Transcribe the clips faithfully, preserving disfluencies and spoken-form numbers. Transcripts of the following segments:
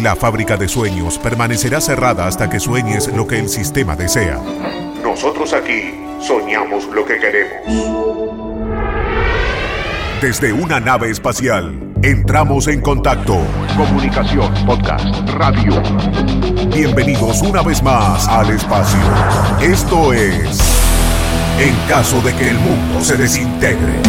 La fábrica de sueños permanecerá cerrada hasta que sueñes lo que el sistema desea. Nosotros aquí soñamos lo que queremos. Desde una nave espacial, entramos en contacto. Comunicación, podcast, radio. Bienvenidos una vez más al espacio. Esto es En caso de que el mundo se desintegre.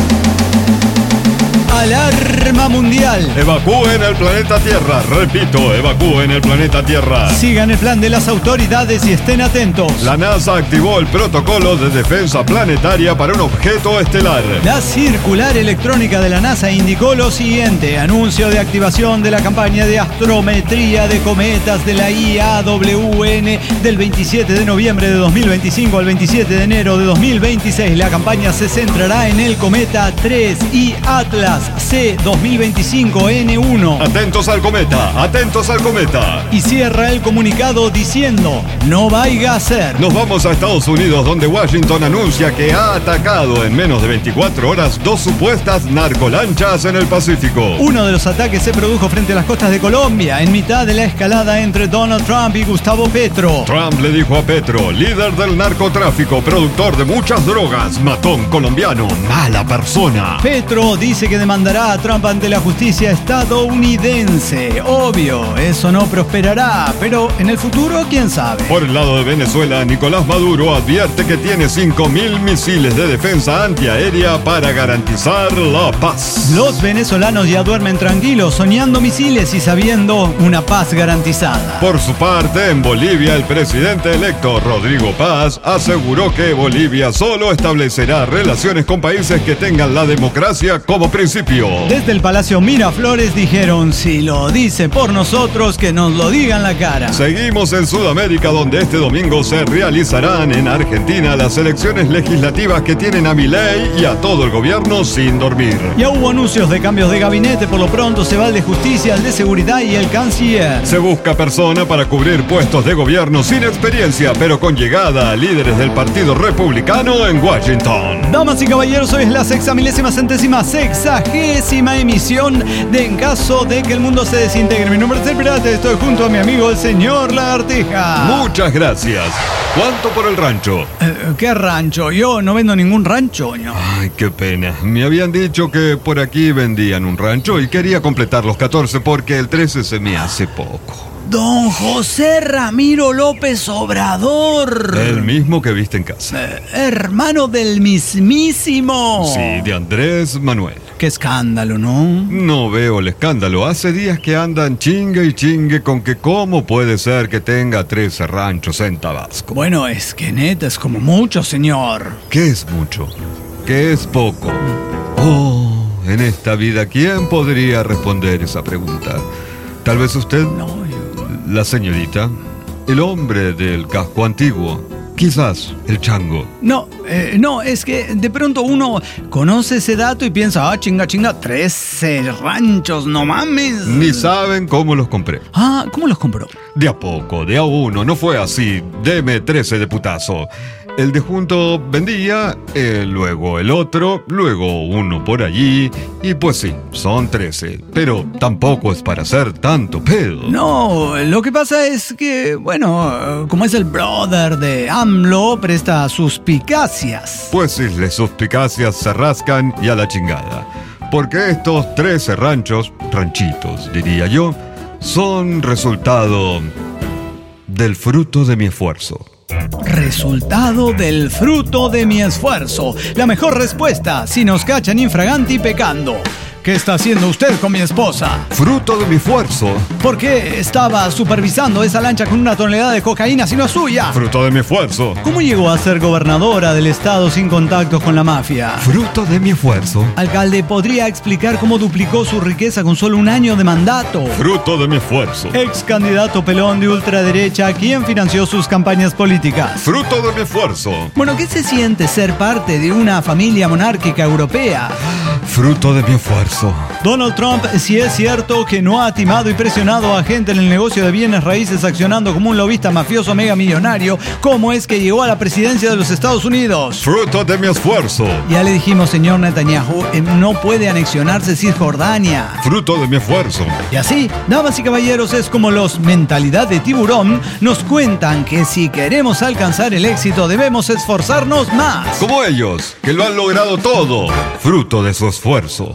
Alarma mundial. Evacúen el planeta Tierra. Repito, evacúen el planeta Tierra. Sigan el plan de las autoridades y estén atentos. La NASA activó el protocolo de defensa planetaria para un objeto estelar. La circular electrónica de la NASA indicó lo siguiente: anuncio de activación de la campaña de astrometría de cometas de la I A W N del veintisiete de noviembre de dos mil veinticinco al veintisiete de enero de dos mil veintiséis. La campaña se centrará en el cometa tres I Atlas C dos mil veinticinco N uno. Atentos al cometa, atentos al cometa. Y cierra el comunicado diciendo: no vaya a ser. Nos vamos a Estados Unidos, donde Washington anuncia que ha atacado en menos de veinticuatro horas dos supuestas narcolanchas en el Pacífico. Uno de los ataques se produjo frente a las costas de Colombia, en mitad de la escalada entre Donald Trump y Gustavo Petro. Trump le dijo a Petro, líder del narcotráfico, productor de muchas drogas, matón colombiano, mala persona. Petro dice que demandará a Trump ante la justicia estadounidense. Obvio, eso no prosperará, pero en el futuro, ¿quién sabe? Por el lado de Venezuela, Nicolás Maduro advierte que tiene cinco mil misiles de defensa antiaérea para garantizar la paz. Los venezolanos ya duermen tranquilos, soñando misiles y sabiendo una paz garantizada. Por su parte, en Bolivia, el presidente electo, Rodrigo Paz, aseguró que Bolivia solo establecerá relaciones con países que tengan la democracia como principio. Desde el Palacio Miraflores dijeron: si lo dice por nosotros, que nos lo diga en la cara. Seguimos en Sudamérica, donde este domingo se realizarán en Argentina las elecciones legislativas que tienen a Milei y a todo el gobierno sin dormir. Ya hubo anuncios de cambios de gabinete. Por lo pronto se va el de justicia, el de seguridad y el canciller. Se busca persona para cubrir puestos de gobierno sin experiencia, pero con llegada a líderes del Partido Republicano en Washington. Damas y caballeros, hoy es la sexamilésima centésima sexagésima emisión de En caso de que el mundo se desintegre. Mi nombre es El Pirata, estoy junto a mi amigo el señor Lagartija. Muchas gracias. ¿Cuánto por el rancho? Eh, ¿Qué rancho? Yo no vendo ningún rancho, ¿no? Ay, qué pena. Me habían dicho que por aquí vendían un rancho y quería completar los catorce porque el trece se me hace poco. Don José Ramiro López Obrador. El mismo que viste en casa. Eh, hermano del mismísimo. Sí, de Andrés Manuel. Qué escándalo, ¿no? No veo el escándalo. Hace días que andan chingue y chingue con que cómo puede ser que tenga trece ranchos en Tabasco. Bueno, es que neta es como mucho, señor. ¿Qué es mucho? ¿Qué es poco? Oh, en esta vida, ¿quién podría responder esa pregunta? Tal vez usted... No, yo... La señorita, el hombre del casco antiguo, quizás el chango. No, eh, no, es que de pronto uno conoce ese dato y piensa: ah, chinga, chinga, trece ranchos, no mames. Ni saben cómo los compré. Ah, ¿cómo los compró? De a poco, de a uno, no fue así, deme trece de putazo. El de junto vendía, eh, luego el otro, luego uno por allí, y pues sí, son trece, pero tampoco es para hacer tanto pedo. No, lo que pasa es que, bueno, como es el brother de AMLO, presta suspicacias. Pues sí, las suspicacias se rascan y a la chingada. Porque estos trece ranchos, ranchitos diría yo, son resultado del fruto de mi esfuerzo. Resultado del fruto de mi esfuerzo. La mejor respuesta si nos cachan infraganti pecando. ¿Qué está haciendo usted con mi esposa? Fruto de mi esfuerzo. ¿Por qué estaba supervisando esa lancha con una tonelada de cocaína si no es suya? Fruto de mi esfuerzo. ¿Cómo llegó a ser gobernadora del estado sin contactos con la mafia? Fruto de mi esfuerzo. Alcalde, ¿podría explicar cómo duplicó su riqueza con solo un año de mandato? Fruto de mi esfuerzo. Ex candidato pelón de ultraderecha, ¿quién financió sus campañas políticas? Fruto de mi esfuerzo. Bueno, ¿qué se siente ser parte de una familia monárquica europea? Fruto de mi esfuerzo. Donald Trump, si es cierto que no ha timado y presionado a gente en el negocio de bienes raíces accionando como un lobista mafioso mega millonario, ¿cómo es que llegó a la presidencia de los Estados Unidos? Fruto de mi esfuerzo. Ya le dijimos, señor Netanyahu, eh, no puede anexionarse Cisjordania. Fruto de mi esfuerzo. Y así, damas y caballeros, es como los mentalidad de tiburón nos cuentan que si queremos alcanzar el éxito debemos esforzarnos más. Como ellos, que lo han logrado todo. Fruto de su esfuerzo.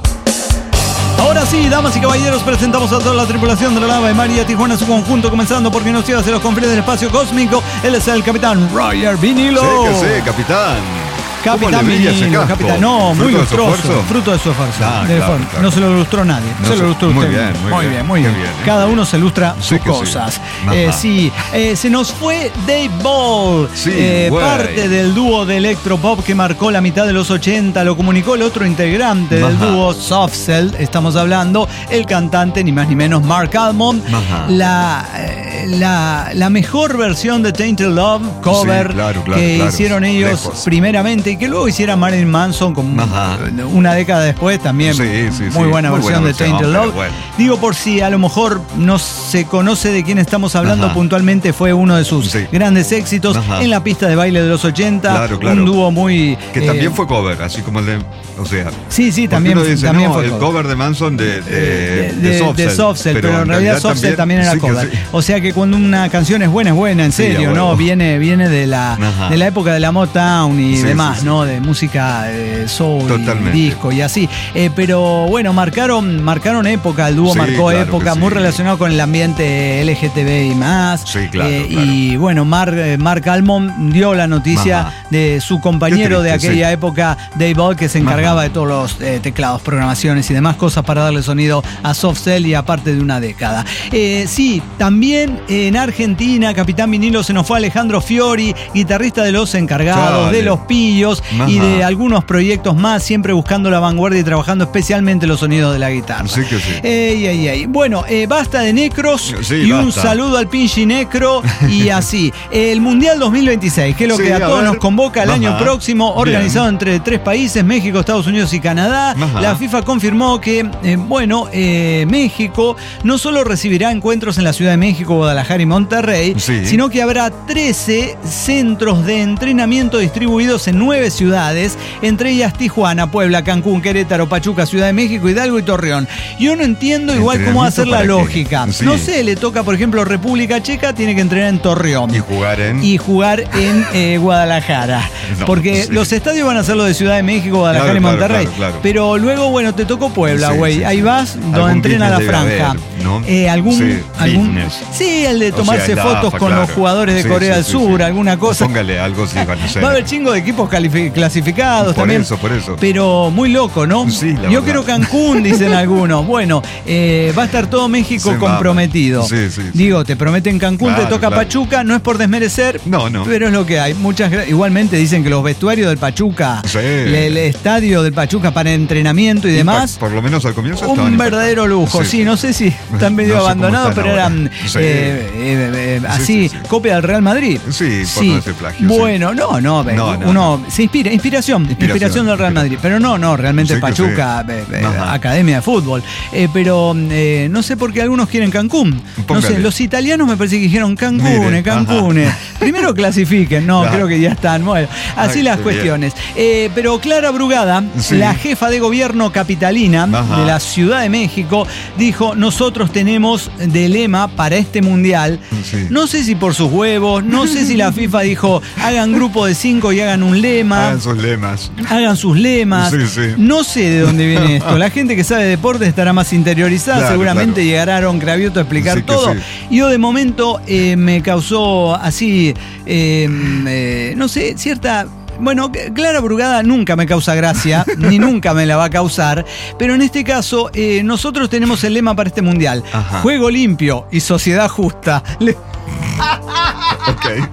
Ahora sí, damas y caballeros, presentamos a toda la tripulación de la nave María Tijuana en su conjunto, comenzando porque nos lleva hacia los confines del espacio cósmico. Él es el capitán Roger Vinilo. Sí, que sí, capitán. Capitán Vinilo, capitán. No, muy lustroso. Fruto de su esfuerzo. Ah, de claro, esfuerzo. claro. No se lo lustró nadie. No se lo se- lustró muy usted. bien, muy muy bien. bien, muy Qué bien. bien, ¿eh? Cada uno se lustra Sí sus que sí. cosas. Ajá. Eh, sí, eh, se nos fue Dave Ball, Sí, eh, güey. parte del dúo de electropop que marcó la mitad de los ochenta. Lo comunicó el otro integrante del Ajá. dúo Soft Cell. Estamos hablando el cantante, ni más ni menos, Mark Almond. Ajá. La, eh, la, la mejor versión de Tainted Love, cover, Sí, claro, claro, que claro. hicieron ellos Lejos. primeramente y que luego hiciera Marilyn Manson con Ajá. una década después también. Sí, sí, sí. Muy buena Muy versión buena de versión, Tainted pero Love. bueno. Digo, por si a lo mejor no se conoce de quién estamos hablando Ajá. puntualmente, fue uno de sus Sí. grandes éxitos Ajá. en la pista de baile de los ochenta. Claro, claro. Un dúo muy. Que eh, también fue cover, así como el de. O sea. Sí, sí, porque también, uno dice, también no, fue el cover de Manson de, de, de, de, de- Soft de Cell, Soft Cell, pero, en realidad Soft Cell también era sí que cover. sí. O sea que cuando una canción es buena, es buena, en Sí, serio, a ¿no? huevo. Viene, viene de la Ajá. de la época de la Motown y Sí, demás, sí, sí. ¿no? De música eh, soul, y Totalmente. disco y así. Eh, pero bueno, marcaron, marcaron época, el dúo Sí, marcó claro época, que muy sí. relacionado con el ambiente L G T B y más. Sí, claro, Eh, claro. Y bueno, Mark, eh, Mark Almond dio la noticia Ajá. de su compañero Qué de triste, aquella sí. época, Dave Ball, que se encargaba Ajá. de todos los eh, teclados, programaciones y demás cosas para darle sonido a Soft Cell y aparte de una década. Eh, sí, también en Argentina, Capitán Vinilo, se nos fue Alejandro Fiori, guitarrista de Los Encargados, Chale. de Los Pillos Ajá. y de algunos proyectos más, siempre buscando la vanguardia y trabajando especialmente los sonidos de la guitarra. Sí que sí. Ey, ey, ey. Bueno, eh, basta de necros Sí, y un basta. saludo al Pinchi Necro y así. El Mundial dos mil veintiséis, que es lo Sí, que a a todos ver. nos convoca el Ajá. año próximo, organizado entre tres países, México, Estados Unidos y Canadá. Ajá. La FIFA confirmó que, eh, bueno, eh, México no solo recibirá encuentros en la Ciudad de México, Guadalajara y Monterrey, Sí. sino que habrá trece centros de entrenamiento distribuidos en nueve ciudades, entre ellas Tijuana, Puebla, Cancún, Querétaro, Pachuca, Ciudad de México, Hidalgo y Torreón. Yo no entiendo igual cómo va a ser la ¿Entrenamiento para qué? lógica. Sí. No sé, le toca, por ejemplo, República Checa, tiene que entrenar en Torreón Y jugar en. y jugar en eh, Guadalajara. No, porque sí. los estadios van a ser los de Ciudad de México, Guadalajara Claro, y claro, Monterrey. claro, claro. Pero luego, bueno, te tocó Puebla, Sí, güey. sí, Ahí sí. vas donde Algún entrena la business debe franja. haber, ¿no? Eh, algún, Sí, algún business. sí, el de O tomarse sea, el fotos AFA, con los claro. jugadores de Sí, Corea sí, del sí, Sur, sí. alguna cosa. Póngale algo, sí, van a ser. Va a haber chingo de equipos califi- clasificados Por también. eso, por eso. Pero muy loco, ¿no? Sí, la Yo verdad. quiero Cancún, dicen algunos. Bueno, eh, va a estar todo México Se comprometido. mama. Sí, sí, sí. Digo, te prometen Cancún, Claro, te toca claro. Pachuca, no es por desmerecer. No, no. Pero es lo que hay. Muchas gra- Igualmente dicen que los vestuarios del Pachuca, Sí. el, el estadio del Pachuca para entrenamiento y demás. Impact- Por lo menos al comienzo estaban Un impactantes. verdadero lujo, sí, no sé si están medio No sé cómo abandonados, están pero ahora. eran Sí. eh, eh, eh, Sí, así, sí, sí. copia del Real Madrid. Sí, por no decir plagio, sí. Bueno, no, no, ve, No, no, uno no. se inspira, inspiración, inspiración, Inspiración, del Real inspiración. Madrid, pero no, no, realmente Sí que Pachuca, sí. eh, eh, Ajá. academia de fútbol. Eh, pero eh, no sé por qué algunos quieren Cancún. No Póngale. sé, los italianos me parece que dijeron Cancún, Mire, eh, Cancún. ajá. eh. Primero clasifiquen, no, Claro. creo que ya están. Bueno, así Ay, las qué cuestiones. Eh, pero Clara Brugada, Sí. la jefa de gobierno capitalina Ajá. de la Ciudad de México, dijo: nosotros tenemos de lema para este mundial. Sí. No sé si por sus huevos, no sé si la FIFA dijo: hagan grupo de cinco y hagan un lema. Hagan sus lemas. Hagan sus lemas. Sí, sí. No sé de dónde viene esto. La gente que sabe de deporte estará más interiorizada. Claro, Seguramente claro. llegará Aaron Cravioto a explicar Sí que todo. sí. Yo de momento eh, me causó así, eh, eh, no sé, cierta... Bueno, Clara Brugada nunca me causa gracia, ni nunca me la va a causar, pero en este caso eh, nosotros tenemos el lema para este mundial: Ajá. juego limpio y sociedad justa. Le- Ok.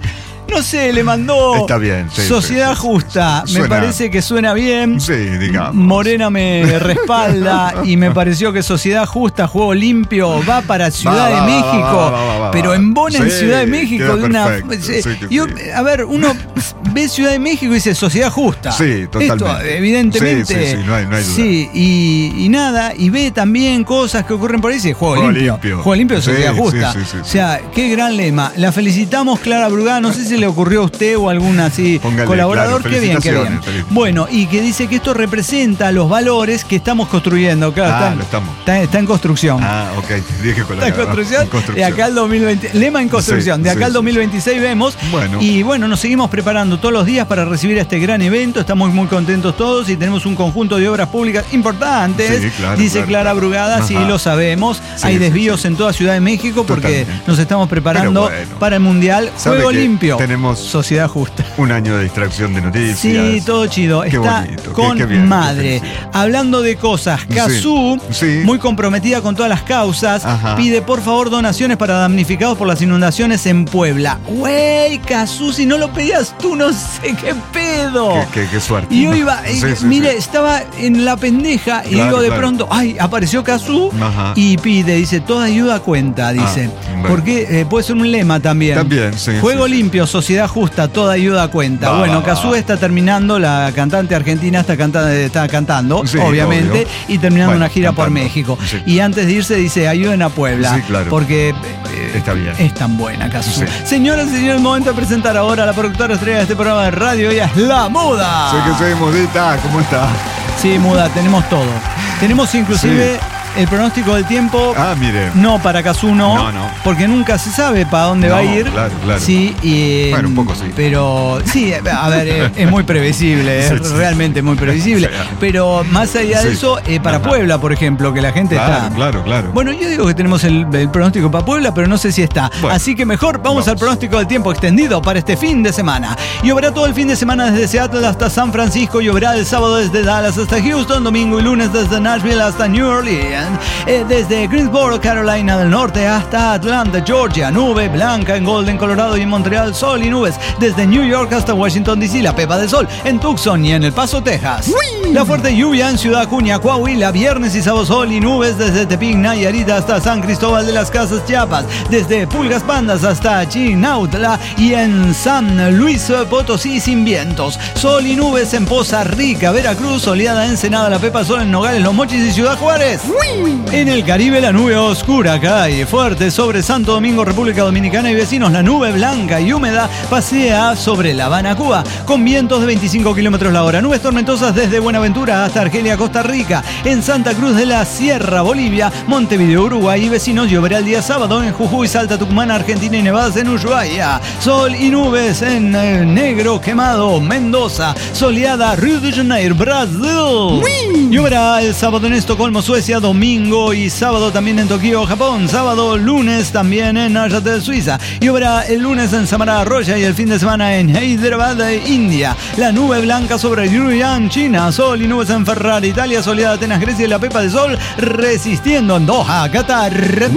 No sé, le mandó Está bien, sí, Sociedad sí, sí, Justa. sí. Me Suena- parece que suena bien. Sí, digamos. Morena me respalda y me pareció que Sociedad Justa, Juego Limpio, va para Ciudad Va, de va, va, México, va, va, va, va, pero va. embona en Sí, Ciudad de México queda de una. perfecto, Sí, sí, sí, yo- sí. A ver, uno ve Ciudad de México y dice Sociedad Justa. Sí, totalmente. Esto, evidentemente. Sí, sí, sí, no hay- no hay duda. Sí, y, y nada, y ve también cosas que ocurren por ahí y dice Juego, Juego Limpio. limpio. Juego Limpio de Sí, Sociedad sí, Justa. sí, sí, O sea, qué gran lema. La felicitamos, Clara Brugada. No sé si le ocurrió a usted o a algún así Póngale, colaborador. claro, Qué bien, qué bien. felicitaciones, feliz. Bueno, y que dice que esto representa los valores que estamos construyendo. Claro, Ah, está, en- lo estamos. está en- está en construcción. Ah, ok. Dije con la Está en cara. construcción, En construcción. de acá al dos mil veinte. Lema en construcción. Sí, de acá sí, al sí. dos mil veintiséis vemos. Bueno. Y bueno, nos seguimos preparando todos los días para recibir este gran evento. Estamos muy contentos todos y tenemos un conjunto de obras públicas importantes. Sí, claro, Dice claro, Clara claro. Brugada, sí Ajá. lo sabemos. Sí, Hay sí, desvíos sí. en toda Ciudad de México porque Totalmente. nos estamos preparando Pero bueno. para el Mundial. ¿Sabe Juego que Limpio. tenemos Sociedad Justa. Un año de distracción de noticias. Sí, todo chido. Qué Está bonito, qué- con qué bien, madre. qué felicidad. Hablando de cosas, Cazú, sí. muy comprometida con todas las causas, Ajá. pide por favor donaciones para damnificados por las inundaciones en Puebla. Güey, Cazú, si no lo pedías tú, no sé qué pedo. Qué, qué- qué suerte. Y yo iba, Sí, eh, sí, mire, sí. estaba en la pendeja y Claro, digo de claro. pronto, ay, apareció Cazú Ajá. y pide, dice, toda ayuda cuenta, dice. Ah, bueno. Porque eh, puede ser un lema también. También, sí, Juego sí, sí. limpio, sociedad justa, toda ayuda cuenta. Va, bueno, va, va. Cazú está terminando, la cantante argentina está cantando, está cantando Sí, obviamente, obvio. y terminando Bueno, una gira por cantando. México. Sí. Y antes de irse dice, ayuden a Puebla. Sí, claro. Porque eh, Está bien. es tan buena, Cazú. Sí. Señoras y señores, momento de presentar ahora a la productora estrella de este programa de radio. Ella es La Muda. Sé que soy modita, ¿cómo está? Sí, Muda, tenemos todo. Tenemos inclusive el pronóstico del tiempo. Ah, mire. No, para Cazú no, No, no. porque nunca se sabe para dónde No, va a ir. claro, claro. Sí, y, Bueno, un poco sí. Pero sí, a ver, es, es muy previsible, es Sí, sí. realmente muy previsible. Sí. Pero más allá de Sí. eso, eh, para Ajá. Puebla, por ejemplo, que la gente Claro, está. claro, claro. Bueno, yo digo que tenemos el, el pronóstico para Puebla, pero no sé si está. Bueno, Así que mejor vamos, vamos. al pronóstico del tiempo extendido para este fin de semana. Lloverá todo el fin de semana desde Seattle hasta San Francisco. Lloverá el sábado desde Dallas hasta Houston. Domingo y lunes desde Nashville hasta New Orleans. Eh, desde Greensboro, Carolina del Norte hasta Atlanta, Georgia. Nube blanca en Golden, Colorado y en Montreal. Sol y nubes. Desde New York hasta Washington, D C. La pepa de sol en Tucson y en El Paso, Texas. La fuerte lluvia en Ciudad Acuña, Coahuila. Viernes y sábado sol y nubes desde Tepic, Nayarit hasta San Cristóbal de las Casas, Chiapas. Desde Pulgas Pandas hasta Chinautla y en San Luis Potosí sin vientos. Sol y nubes en Poza Rica, Veracruz, soleada Ensenada, La Pepa, sol en Nogales, Los Mochis y Ciudad Juárez. En el Caribe la nube oscura cae fuerte sobre Santo Domingo, República Dominicana y vecinos. La nube blanca y húmeda pasea sobre La Habana, Cuba, con vientos de veinticinco kilómetros la hora. Nubes tormentosas desde Buenaventura hasta Argelia, Costa Rica. En Santa Cruz de la Sierra, Bolivia, Montevideo, Uruguay y vecinos. Lloverá el día sábado en Jujuy, Salta, Tucumán, Argentina y Nevadas en Ushuaia. Sol y nubes en eh, Negro Quemado, Mendoza. Soleada, Río de Janeiro, Brasil. Lloverá el sábado en Estocolmo, Suecia. Domingo y sábado también en Tokio, Japón. Sábado, lunes también en Neuchâtel, Suiza. Lloverá el lunes en Samara, Roya y el fin de semana en Hyderabad, India. La nube blanca sobre Yuyuan, China. Sol y nubes en Ferrari, Italia. Soleada, Atenas, Grecia y la pepa de sol resistiendo en Doha, Qatar.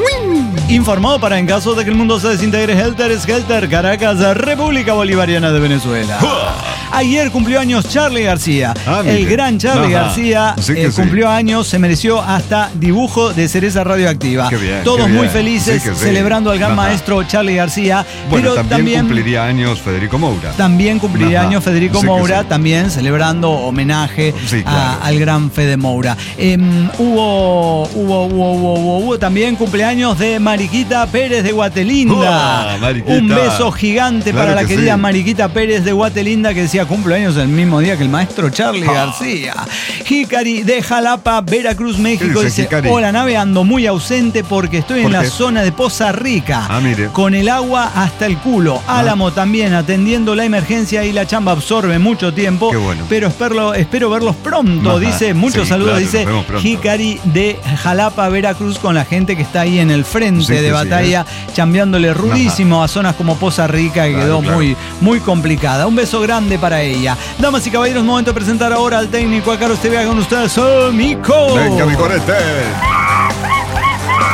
Informó para en caso de que el mundo se desintegre Helter Skelter, Caracas, República Bolivariana de Venezuela. Ayer cumplió años Charly García. Ah, mire. el gran Charly Ajá. García Sí que eh, sí. cumplió años, se mereció hasta dibujo de cereza radioactiva. Qué bien, Todos qué muy bien. felices Sí que sí. celebrando al gran Ajá. maestro Charly García. Bueno, pero también, también cumpliría años Federico Moura. También cumpliría Ajá. años Federico Sí que Moura, sí. también celebrando homenaje Sí, a- claro. al gran Fede Moura. Eh, hubo, hubo, hubo, hubo, hubo, hubo también cumpleaños de Mariquita Pérez de Guatelinda. ¡Uah, Mariquita! Un beso gigante Claro para la que querida sí. Mariquita Pérez de Guatelinda, que decía cumpleaños el mismo día que el maestro Charly Ah. García. Hikari de Jalapa, Veracruz, México, ¿Qué dice: dice Hikari? hola, nave, ando muy ausente porque estoy en ¿Por la qué? zona de Poza Rica. Ah, mire. Con el agua hasta el culo. Álamo también atendiendo la emergencia y la chamba absorbe mucho tiempo. Qué bueno. Pero espero, espero verlos pronto. Ajá, Dice, muchos sí, saludos. claro, dice nos vemos pronto. Hikari de Jalapa, Veracruz, con la gente que está ahí en el frente Sí, de que sí, batalla, chambeándole rudísimo a zonas como Poza Rica, que Claro, quedó claro. muy, muy complicada. Un beso grande para ella. Damas y caballeros, momento de presentar ahora al técnico a Carlos T V con ustedes, soy Mico. Venga, mi corete.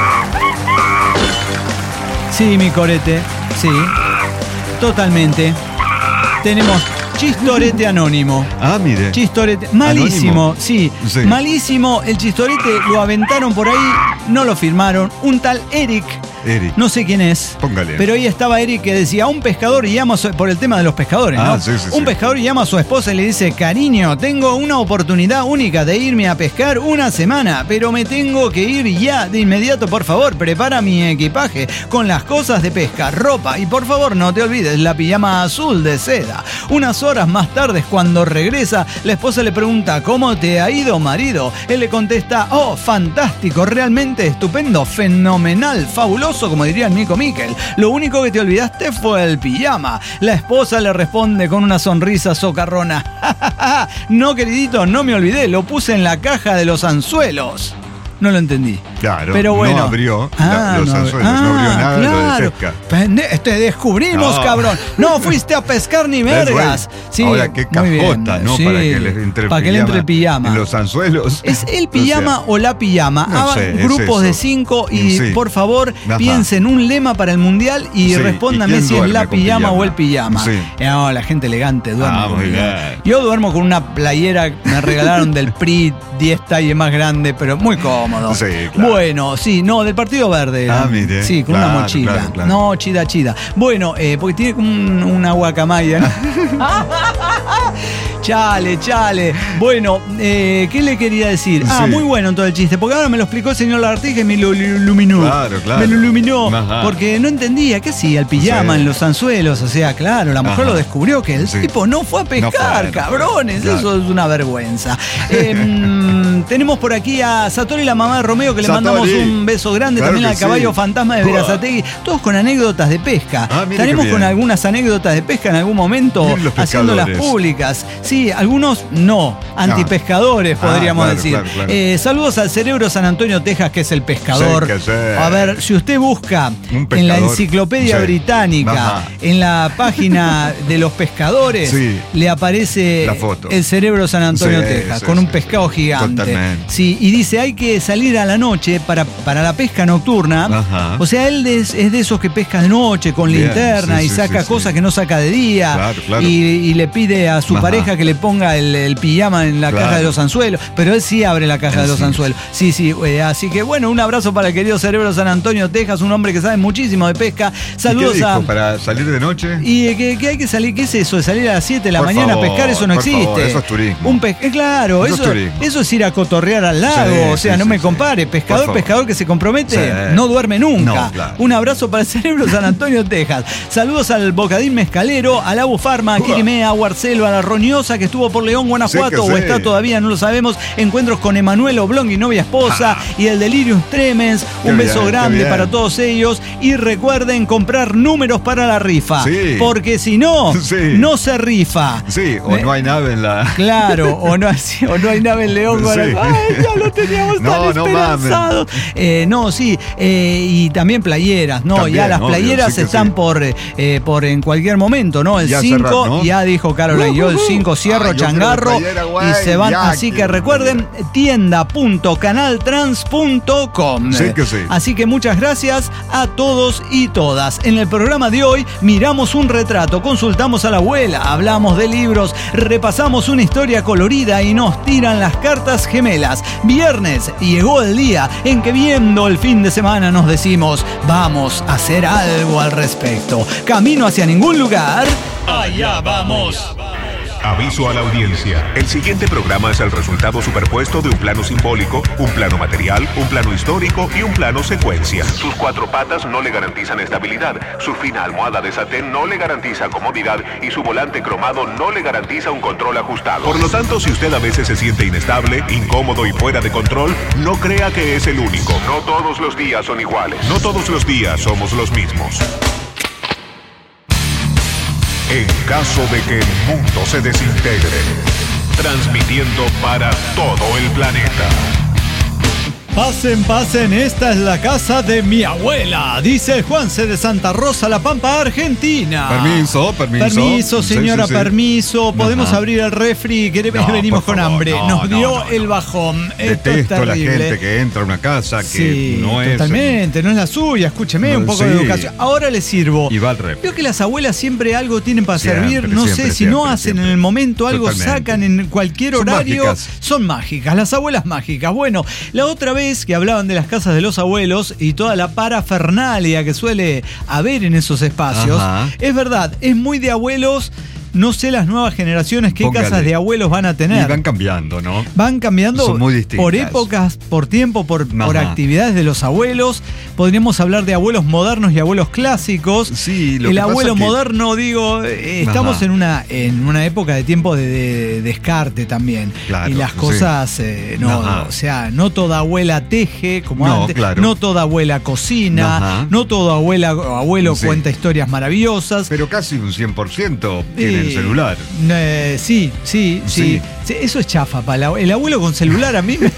Sí, mi corete, sí, totalmente. tenemos Chistorete Anónimo. Ah, mire. Chistorete. Malísimo, Anónimo. sí, Sí. Malísimo. El Chistorete lo aventaron por ahí, no lo firmaron. Un tal Eric. Eric. No sé quién es. Póngale. Pero ahí estaba Eric que decía, un pescador llama a su, por el tema de los pescadores, Ah, ¿no? sí, sí, un sí. pescador llama a su esposa y le dice, cariño, tengo una oportunidad única de irme a pescar una semana, pero me tengo que ir ya de inmediato, por favor, prepara mi equipaje con las cosas de pesca, ropa y por favor no te olvides la pijama azul de seda. Unas horas más tarde, cuando regresa, la esposa le pregunta, ¿cómo te ha ido, marido? Él le contesta, oh, fantástico, realmente estupendo, fenomenal, fabuloso, como diría el Nico Miquel. Lo único que te olvidaste fue el pijama. La esposa le responde con una sonrisa socarrona. No, queridito, no me olvidé, lo puse en la caja de los anzuelos. No lo entendí. Claro, pero bueno. no abrió Ah, la- los no, anzuelos, ah, no abrió nada claro. lo de pesca. Pende- te descubrimos, No. cabrón. No fuiste a pescar ni ¿Ves, vergas. güey? Sí, Ahora qué muy bien. cajota, ¿no? Sí, Para que le entre el para que le entre el pijama. En los anzuelos. ¿Es el O pijama sea, o, la pijama? no Hagan sé, es grupos eso. de cinco y Sí. por favor Ajá. piensen un lema para el mundial y Sí, respóndanme ¿y quién si es la duerme con pijama, pijama? o el pijama. Sí. No, la gente elegante duerme Ah, con muy pijama. bien. Yo duermo con una playera que me regalaron del P R I, diez talles más grande, pero muy cómodo. Sí, claro. Bueno, sí, no, del Partido Verde. Ah, mire. Sí, con Claro, una mochila. claro, claro. No, chida, chida. Bueno, eh, porque tiene como un- una guacamaya, ¿no? Chale, chale. Bueno, eh, ¿qué le quería decir? Ah, Sí. muy bueno todo el chiste, porque ahora me lo explicó el señor Lartija y me lo iluminó. Claro, claro. Me lo iluminó, Ajá. porque no entendía qué hacía el pijama Sí. en los anzuelos. O sea, claro, la mujer Ajá. lo descubrió que el Sí. tipo no fue a pescar, No fue, no fue. cabrones. Claro. Eso es una vergüenza. Eh, mm, tenemos por aquí a Satori, la mamá de Romeo, que le Satori. mandamos un beso grande. Claro También que al caballo sí. fantasma de Buah. Verazategui. Todos con anécdotas de pesca. Ah, mire Estaremos qué con bien. algunas anécdotas de pesca en algún momento, Bien los haciéndolas pescadores. públicas. Sí, algunos no, antipescadores Ah, podríamos claro, decir. claro, claro. Eh, saludos al Cerebro San Antonio, Texas, que es el pescador. Sí, que sí. A ver, si usted busca Un en la pescador. enciclopedia Sí. británica, Ajá. en la página de los pescadores, Sí. le aparece La foto. el Cerebro San Antonio, Sí, Texas, sí, con sí, un pescado sí. gigante. Totalmente. Sí, y dice, hay que salir a la noche para, para la pesca nocturna. Ajá. O sea, él es, es de esos que pesca de noche con Bien, linterna sí, y sí, saca sí, cosas sí. que no saca de día. Claro, claro. Y, y le pide a su Ajá. pareja que le ponga el, el pijama en la Claro. caja de los anzuelos. Pero él sí abre la caja Él de los sí. anzuelos. Sí, sí. eh, así que bueno, un abrazo para el querido Cerebro San Antonio, Texas, un hombre que sabe muchísimo de pesca. ¿Y Saludos qué dijo? a. ¿Para salir de noche? ¿Y eh, que, que hay que salir? ¿Qué es eso? ¿De salir a las siete de la Por mañana favor, a pescar? Eso no por existe. favor, eso es turismo. Un pe- eh, claro, Eso eso, es turismo. eso es ir a cotorrear al lago. Sí, o sea, sí, no sí, me sí. compare. Pescador, Por favor. pescador que se compromete, Sí. no duerme nunca. No, claro. Un abrazo para el Cerebro San Antonio, Texas. Saludos al Bocadín Mezcalero, al Abu Farma, a Uah. Quirimea, a Guarcelo, a la Roñosa que estuvo por León, Guanajuato, Sí que o sí. está todavía, no lo sabemos. Encuentros con Emanuel Oblong y novia esposa, Ah. y el Delirium Tremens. Qué Un beso bien, qué grande bien. para todos ellos. Y recuerden comprar números para la rifa. Sí. Porque si no, Sí. no se rifa. Sí, o Me- no hay nave en la. Claro, o no, o no hay nave en León. Sí. Guanajuato. Ay, ya lo teníamos No, tan no esperanzados. Eh, no, sí, eh, y también playeras, ¿no? También, ya las obvio, playeras sí que están sí. por, eh, por en cualquier momento, ¿no? El Ya cinco, cerrar, ¿no? ya dijo Caroline, yo el cinco cierro, Ay, yo quiero changarro, la playera, güey, y se van. ya Así que quiero recuerden, tienda punto canaltrans punto com. Sí que sí. Así que muchas gracias a todos y todas. En el programa de hoy miramos un retrato, consultamos a la abuela, hablamos de libros, repasamos una historia colorida y nos tiran las cartas gemelas. Viernes, llegó el día en que viendo el fin de semana nos decimos, vamos a hacer algo al respecto. Camino hacia ningún lugar. Allá vamos. Aviso a la audiencia. El siguiente programa es el resultado superpuesto de un plano simbólico, un plano material, un plano histórico y un plano secuencia. Sus cuatro patas no le garantizan estabilidad, su fina almohada de satén no le garantiza comodidad y su volante cromado no le garantiza un control ajustado. Por lo tanto, si usted a veces se siente inestable, incómodo y fuera de control, no crea que es el único. No todos los días son iguales. No todos los días somos los mismos. En caso de que el mundo se desintegre, transmitiendo para todo el planeta. Pasen, pasen, esta es la casa de mi abuela, dice Juanse de Santa Rosa, La Pampa, Argentina. Permiso, permiso. Permiso, señora, sí, sí, sí. permiso. Podemos Ajá. abrir el refri, que no, venimos con favor, hambre. No, Nos no, dio no, no, el bajón. Esto Detesto es la gente que entra a una casa que sí, no es... totalmente, no es la suya, escúcheme, no, un poco sí. de educación. Ahora le sirvo. Y va al refri. Veo que las abuelas siempre algo tienen para siempre, servir, no siempre, sé, si siempre, no hacen siempre. En el momento algo, totalmente. Sacan en cualquier horario. Son mágicas. Son mágicas, las abuelas mágicas. Bueno, la otra vez que hablaban de las casas de los abuelos y toda la parafernalia que suele haber en esos espacios, Ajá. es verdad, es muy de abuelos. No sé las nuevas generaciones qué Póngale. Casas de abuelos van a tener. Y van cambiando, ¿no? Van cambiando. Son muy distintas. Por épocas, por tiempo, por, por actividades de los abuelos. Podríamos hablar de abuelos modernos y abuelos clásicos. Sí, lo El que abuelo pasa moderno, que... digo, eh, estamos en una, en una época de tiempo de, de descarte también. Claro, y las cosas, sí. eh, no, o sea, no toda abuela teje como no, antes. Claro. No toda abuela cocina. Ajá. No todo abuela o abuelo sí. cuenta historias maravillosas. Pero casi un cien por ciento tiene el celular. Eh, sí, sí, sí, sí. Eso es chafa para el abuelo con celular a mí me...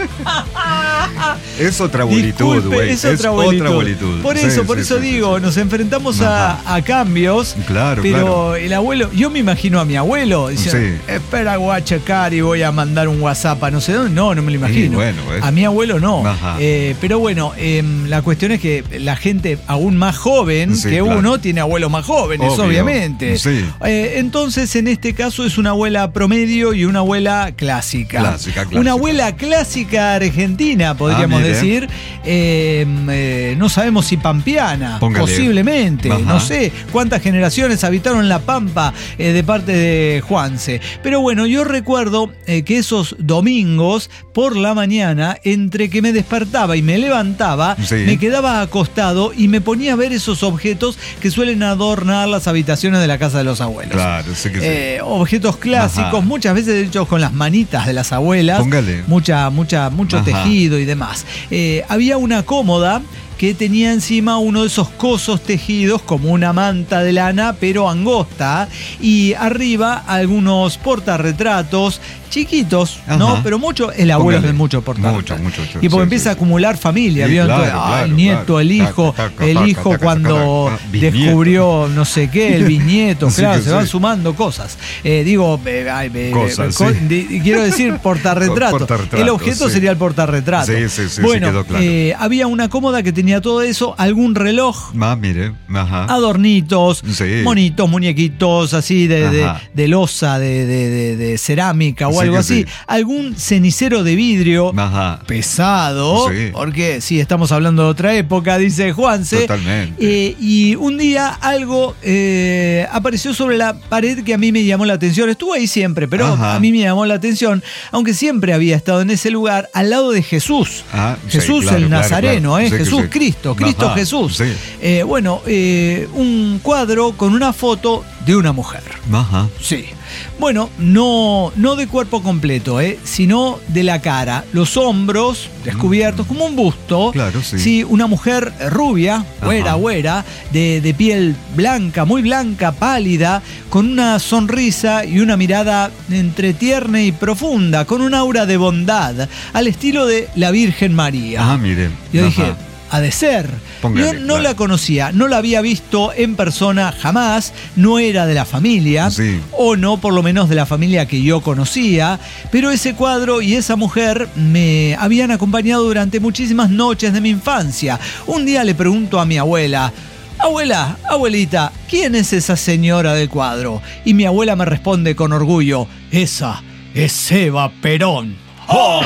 Es otra abuelitud, güey. Es, otra, es abuelitud. otra abuelitud. Por eso, sí, por sí, eso sí, digo, sí. nos enfrentamos a, a cambios. Claro, pero claro. el abuelo, yo me imagino a mi abuelo diciendo, sí. espera, voy a checar y voy a mandar un WhatsApp a no sé dónde. No, no me lo imagino. Sí, bueno, es... A mi abuelo no. Eh, pero bueno, eh, la cuestión es que la gente aún más joven sí, que claro. uno tiene abuelos más jóvenes, Obvio. Obviamente. Sí. Eh, entonces, en este caso es una abuela promedio y una abuela clásica. Clásica, clásica. Una abuela clásica argentina, podríamos ah, decir. Eh, eh, no sabemos si pampeana, Póngale. Posiblemente. Ajá. No sé cuántas generaciones habitaron la Pampa eh, de parte de Juanse. Pero bueno, yo recuerdo eh, que esos domingos por la mañana, entre que me despertaba y me levantaba, sí. me quedaba acostado y me ponía a ver esos objetos que suelen adornar las habitaciones de la casa de los abuelos. Claro, sí que sí. Eh, objetos clásicos, Ajá. muchas veces hechos con las manitas de las abuelas. Póngale. Mucha, mucha, mucho Ajá. tejido y demás. Eh, había una cómoda que tenía encima uno de esos cosos tejidos como una manta de lana, pero angosta, y arriba algunos portarretratos chiquitos, Ajá. ¿no? Pero mucho, el abuelo es de mucho portarretratos. Mucho, mucho, mucho. Y porque sí, empieza sí. a acumular familia, sí, ¿vio? claro, Entonces, claro, ah, el nieto, claro. el hijo, Taca, taca, el taca, hijo taca, cuando taca, taca. descubrió no sé qué, el bisnieto, sí, claro, sí, se sí. van sumando cosas. Eh, digo, eh, eh, cosas, eh, sí. de, quiero decir portarretrato. portarretrato. El objeto sí. sería el portarretrato. Sí, sí, sí, bueno, sí quedó claro. eh, había una cómoda que tenía todo eso, algún reloj. Ah, mire, ajá. Adornitos, sí. monitos, muñequitos así de, de, de loza, de, de, de, de cerámica o sí algo así. Sí. Algún cenicero de vidrio Ajá. pesado, sí. porque sí, estamos hablando de otra época, dice Juanse. Totalmente. Eh, y un día algo eh, apareció sobre la pared que a mí me llamó la atención. Estuvo ahí siempre, pero Ajá. a mí me llamó la atención, aunque siempre había estado en ese lugar, al lado de Jesús. Ah, Jesús sí, claro, el Nazareno, claro, claro. ¿eh? Sí, Jesús sí. Cristo, Cristo Ajá. Jesús. Sí. Eh, bueno, eh, un cuadro con una foto de una mujer. Ajá. Sí. Bueno, no, no de cuerpo completo, ¿eh? Sino de la cara, los hombros descubiertos, mm. como un busto. Claro, sí. Sí, una mujer rubia, güera, güera, de, de piel blanca, muy blanca, pálida, con una sonrisa y una mirada entre tierna y profunda, con un aura de bondad, al estilo de la Virgen María. Ah, mire. Yo Ajá. dije, ha de ser. Póngale, Yo no claro. la conocía, no la había visto en persona jamás, no era de la familia, sí. o no por lo menos de la familia que yo conocía, pero ese cuadro y esa mujer me habían acompañado durante muchísimas noches de mi infancia. Un día le pregunto a mi abuela, abuela, abuelita, ¿quién es esa señora del cuadro? Y mi abuela me responde con orgullo, esa es Eva Perón. ¡Oh!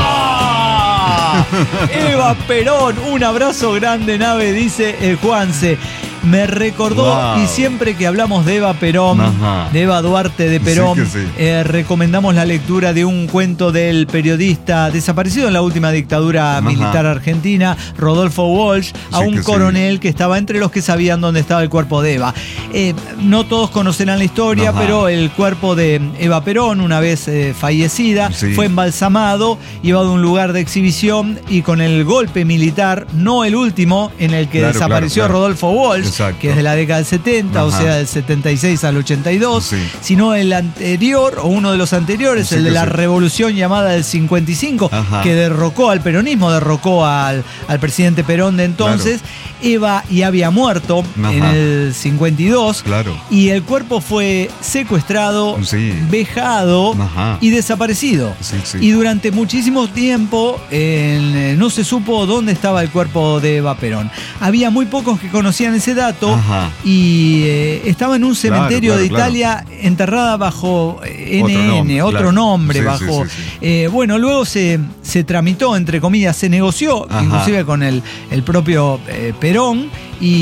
Eva Perón, un abrazo grande, Nave, dice el Juanse. Me recordó, wow. y siempre que hablamos de Eva Perón, Ajá. de Eva Duarte de Perón, sí sí. Eh, recomendamos la lectura de un cuento del periodista desaparecido en la última dictadura Ajá. militar argentina, Rodolfo Walsh, a sí un coronel sí. que estaba entre los que sabían dónde estaba el cuerpo de Eva. Eh, no todos conocerán la historia, Ajá. pero el cuerpo de Eva Perón, una vez eh, fallecida, sí. fue embalsamado, llevado a un lugar de exhibición y con el golpe militar, no el último, en el que claro, desapareció claro, claro. Rodolfo Walsh, exacto. que es de la década del setenta, Ajá. o sea, del setenta y seis al ochenta y dos, sí. sino el anterior, o uno de los anteriores, sí, el de la sí. revolución llamada del cincuenta y cinco, Ajá. que derrocó al peronismo, derrocó al, al presidente Perón de entonces. Claro. Eva ya había muerto Ajá. en el cincuenta y dos, claro. y el cuerpo fue secuestrado, sí. vejado Ajá. y desaparecido. Sí, sí. Y durante muchísimo tiempo eh, no se supo dónde estaba el cuerpo de Eva Perón. Había muy pocos que conocían ese dato Ajá. y eh, estaba en un cementerio claro, claro, de Italia claro. enterrada bajo N N, otro nombre, otro claro. nombre sí, bajo. Sí, sí, sí. Eh, bueno, luego se, se tramitó, entre comillas, se negoció, Ajá. inclusive con el, el propio eh, Perón,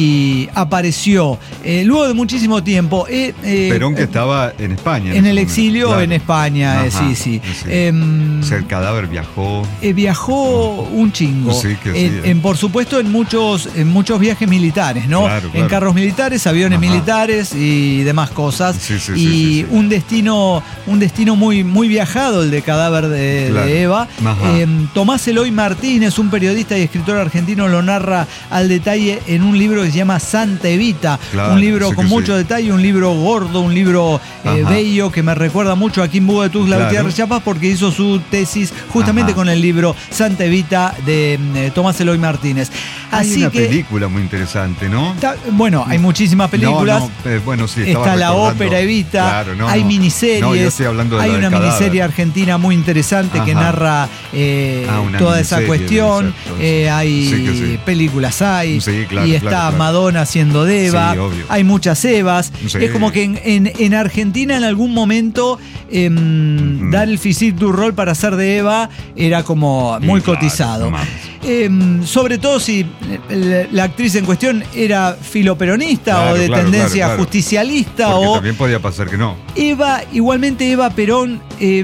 y apareció eh, luego de muchísimo tiempo. Eh, eh, Perón que estaba en España. En, en el exilio claro. en España, eh, sí, sí. sí. Eh, o sea, el cadáver viajó. Eh, viajó un chingo. Sí, que sí, en, eh. en, por supuesto, en muchos, en muchos viajes militares, ¿no? Claro, claro. En carros militares, aviones Ajá. militares y demás cosas. Sí, sí, y sí, sí, sí. un destino, un destino muy, muy viajado, el de cadáver de, claro. de Eva. Eh, Tomás Eloy Martínez, un periodista y escritor argentino, lo narra al detalle en un libro que se llama Santa Evita, claro, un libro sí con mucho sí. detalle, un libro gordo, un libro eh, bello que me recuerda mucho a Quimbudo de Tuzla claro. Gutiérrez Chiapas, porque hizo su tesis justamente Ajá. con el libro Santa Evita de eh, Tomás Eloy Martínez. Así hay una que, película muy interesante, ¿no? Ta, bueno, hay muchísimas películas. No, no, eh, bueno, sí, está la ópera Evita, claro, no, hay no. miniseries. No, yo estoy hablando de hay la una miniserie argentina muy interesante Ajá. que narra eh, ah, toda esa cuestión. Eh, hay sí sí. películas, hay sí, claro, y está claro, claro. Madonna haciendo de Eva. Sí, obvio. Hay muchas Evas. Sí. Es como que en, en, en Argentina en algún momento eh, mm. dar el physique du rol para ser de Eva era como muy claro, cotizado. No eh, sobre todo si la, la actriz en cuestión era filoperonista claro, o de claro, tendencia claro, claro. justicialista. Porque o también podía pasar que no. Eva, igualmente Eva Perón, eh,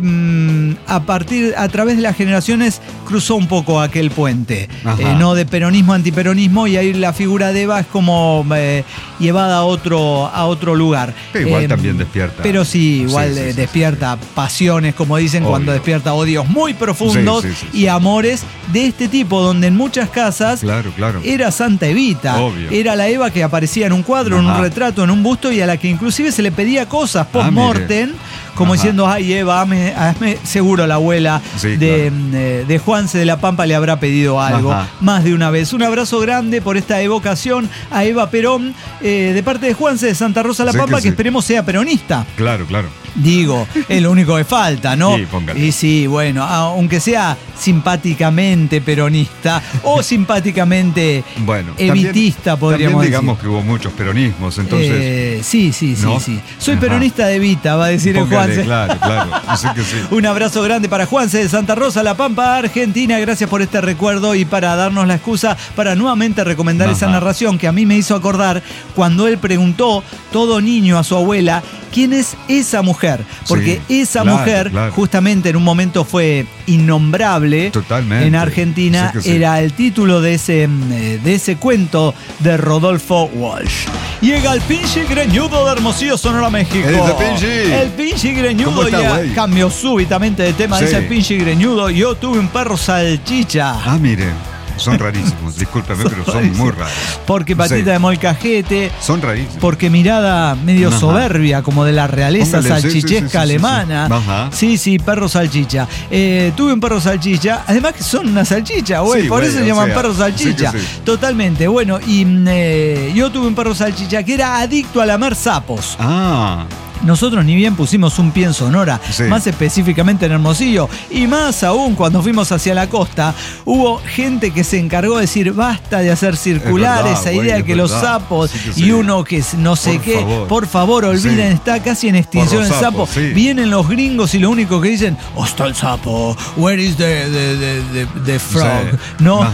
a partir, a través de las generaciones, cruzó un poco aquel puente, eh, no de peronismo a antiperonismo, y ahí la figura de Eva es como eh, llevada a otro, a otro lugar. Pero igual eh, también despierta. Pero sí, igual sí, sí, sí, despierta sí, sí. pasiones, como dicen, Obvio. cuando despierta odios muy profundos sí, sí, sí, sí. y amores de este tipo, donde en muchas casas claro, claro. era Santa Evita. Obvio. Era la Eva que aparecía en un cuadro, Ajá. en un retrato, en un busto, y a la que inclusive se le pedía cosas post-mortem, ah, como Ajá. diciendo, ay Eva, hazme, hazme. Seguro la abuela sí, de, claro. eh, de Juanse de la Pampa le habrá pedido algo Ajá. más de una vez. Un abrazo grande por esta evocación a Eva Perón, eh, de parte de Juanse de Santa Rosa la sí, Pampa, que, que sí. esperemos sea peronista. Claro, claro. Digo, es lo único que falta, ¿no? Sí, póngale. Y sí, bueno, aunque sea simpáticamente peronista o simpáticamente bueno, evitista, también, podríamos también decir. digamos que hubo muchos peronismos, entonces... Eh, sí, sí, sí, ¿no? sí. Soy Ajá. peronista de Evita, va a decir el Juanse. Claro, claro. Así que sí. Un abrazo grande para Juanse de Santa Rosa, La Pampa, Argentina. Gracias por este recuerdo y para darnos la excusa para nuevamente recomendar Ajá. esa narración que a mí me hizo acordar cuando él preguntó, todo niño, a su abuela, ¿quién es esa mujer? Porque sí, esa claro, mujer claro. justamente en un momento fue innombrable. Totalmente. En Argentina sí sí. era el título de ese, de ese cuento de Rodolfo Walsh. Llega el pinche greñudo de Hermosillo, Sonora, México. El pinche. El pinche greñudo ya wey? cambió súbitamente de tema. Sí. Dice el pinche greñudo. Yo tuve un perro salchicha. Ah, mire. Son rarísimos, discúlpeme, son pero son rarísimos. Muy raros. Porque patita sí. de molcajete. Son rarísimos. Porque mirada medio Ajá. soberbia, como de la realeza Póngale, salchichesca sí, sí, sí, alemana. Sí, sí. Ajá. sí, sí, perro salchicha. Eh, tuve un perro salchicha. Además que son una salchicha, güey. Sí, por güey, eso se llaman sea, perros salchicha. Sí sí. Totalmente. Bueno, y eh, yo tuve un perro salchicha que era adicto a lamer sapos. Ah. Nosotros ni bien pusimos un pie en Sonora, sí. más específicamente en Hermosillo, y más aún cuando fuimos hacia la costa, hubo gente que se encargó de decir, basta de hacer circular verdad, esa güey, idea que verdad. los sapos sí que y sí. uno que no sé por qué, favor. por favor, olviden, sí. está casi en extinción el sapo. Sí. Vienen los gringos y lo único que dicen, oh, está el sapo, where is the, the, the, the, the frog? Sí. No,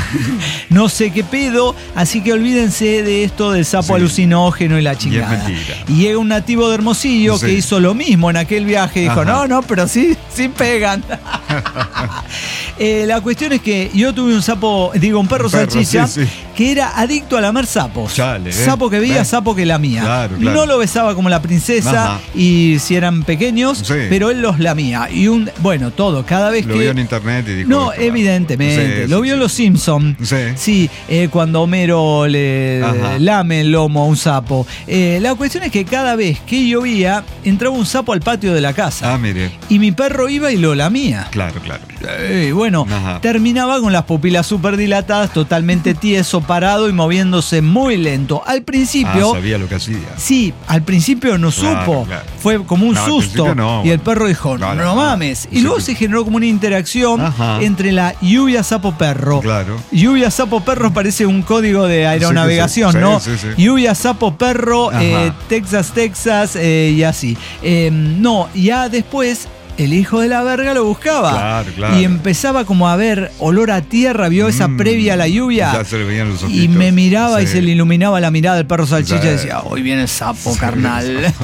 no sé qué pedo, así que olvídense de esto del sapo sí. alucinógeno y la chingada. Y, y llega un nativo de Hermosillo Sí. que hizo lo mismo en aquel viaje. Dijo, Ajá. no, no, pero sí, sí pegan. Eh, la cuestión es que yo tuve un sapo, digo, un perro, Un perro, salchicha, sí, sí. que era adicto a lamer sapos. Chale, ¿eh? Sapo que veía, ¿Ves? sapo que lamía. Claro, claro. No lo besaba como la princesa, Ajá. y si eran pequeños, Sí. pero él los lamía. Y un, bueno, todo, cada vez Lo que... vio en internet y dijo... No, esto va. evidentemente. Sí, lo sí, vio sí. en Los Simpsons. Sí. Sí, eh, cuando Homero le Ajá. lame el lomo a un sapo. Eh, la cuestión es que cada vez que llovía, entraba un sapo al patio de la casa. Ah, mire. Y mi perro iba y lo lamía. Claro, claro. Eh, bueno, Ajá. terminaba con las pupilas súper dilatadas, totalmente tieso, parado y moviéndose muy lento. Al Ah, principio... sabía lo que hacía. Sí, al principio no Claro, supo, claro. fue como un No, al susto, principio no, y el bueno. perro dijo, no, No, no, no, no. mames. Y Sí, luego sí. se generó como una interacción Ajá. entre la lluvia sapo perro. Claro. Lluvia sapo perro parece un código de aeronavegación, Sí, sí, ¿no? sí, sí. Lluvia sapo perro, Ajá. eh, Texas, Texas, eh, y así. Eh, no, ya después... El hijo de la verga lo buscaba. Claro, claro. Y empezaba como a ver olor a tierra, vio esa Mm, previa a la lluvia. ya se le veían los Y ojitos. me miraba y Sí. se le iluminaba la mirada del perro salchicha Sí. y decía, hoy viene el sapo, Sí, carnal.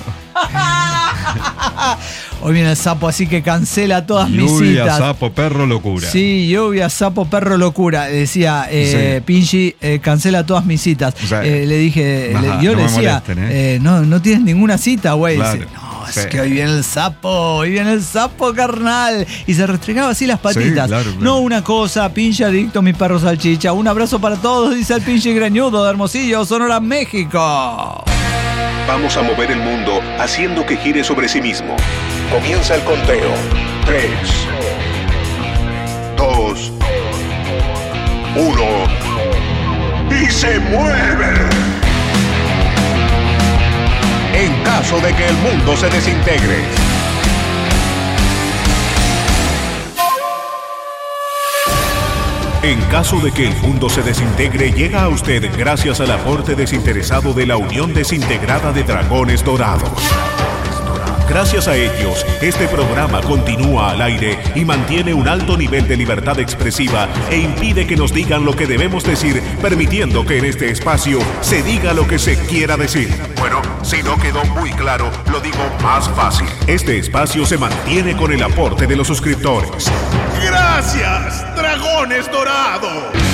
Hoy viene el sapo, así que cancela todas mis Lluvia, citas. sapo, perro, locura. Sí, lluvia, sapo, perro, locura. Decía, eh, Sí. Pinchi, eh, cancela todas mis citas. Sí. Eh, le dije, Ajá, le- yo no le me decía, molesten, ¿eh? eh, no, no tienes ninguna cita, güey. Claro. Dice, no, es Sí. que hoy viene el sapo, hoy viene el sapo, carnal. Y se restregaba así las patitas. claro, claro. No una cosa, Pinche adicto, mi perro salchicha. Un abrazo para todos, dice el Pinche greñudo de Hermosillo, Sonora, México. Vamos a mover el mundo haciendo que gire sobre sí mismo. Comienza el conteo. Tres, dos, uno. ¡Y se mueve! En caso de que el mundo se desintegre. En caso de que el mundo se desintegre, llega a usted gracias al aporte desinteresado de la Unión Desintegrada de Dragones Dorados. Gracias a ellos, este programa continúa al aire y mantiene un alto nivel de libertad expresiva e impide que nos digan lo que debemos decir, permitiendo que en este espacio se diga lo que se quiera decir. Bueno, si no quedó muy claro, lo digo más fácil. Este espacio se mantiene con el aporte de los suscriptores. ¡Gracias, Dragones Dorados!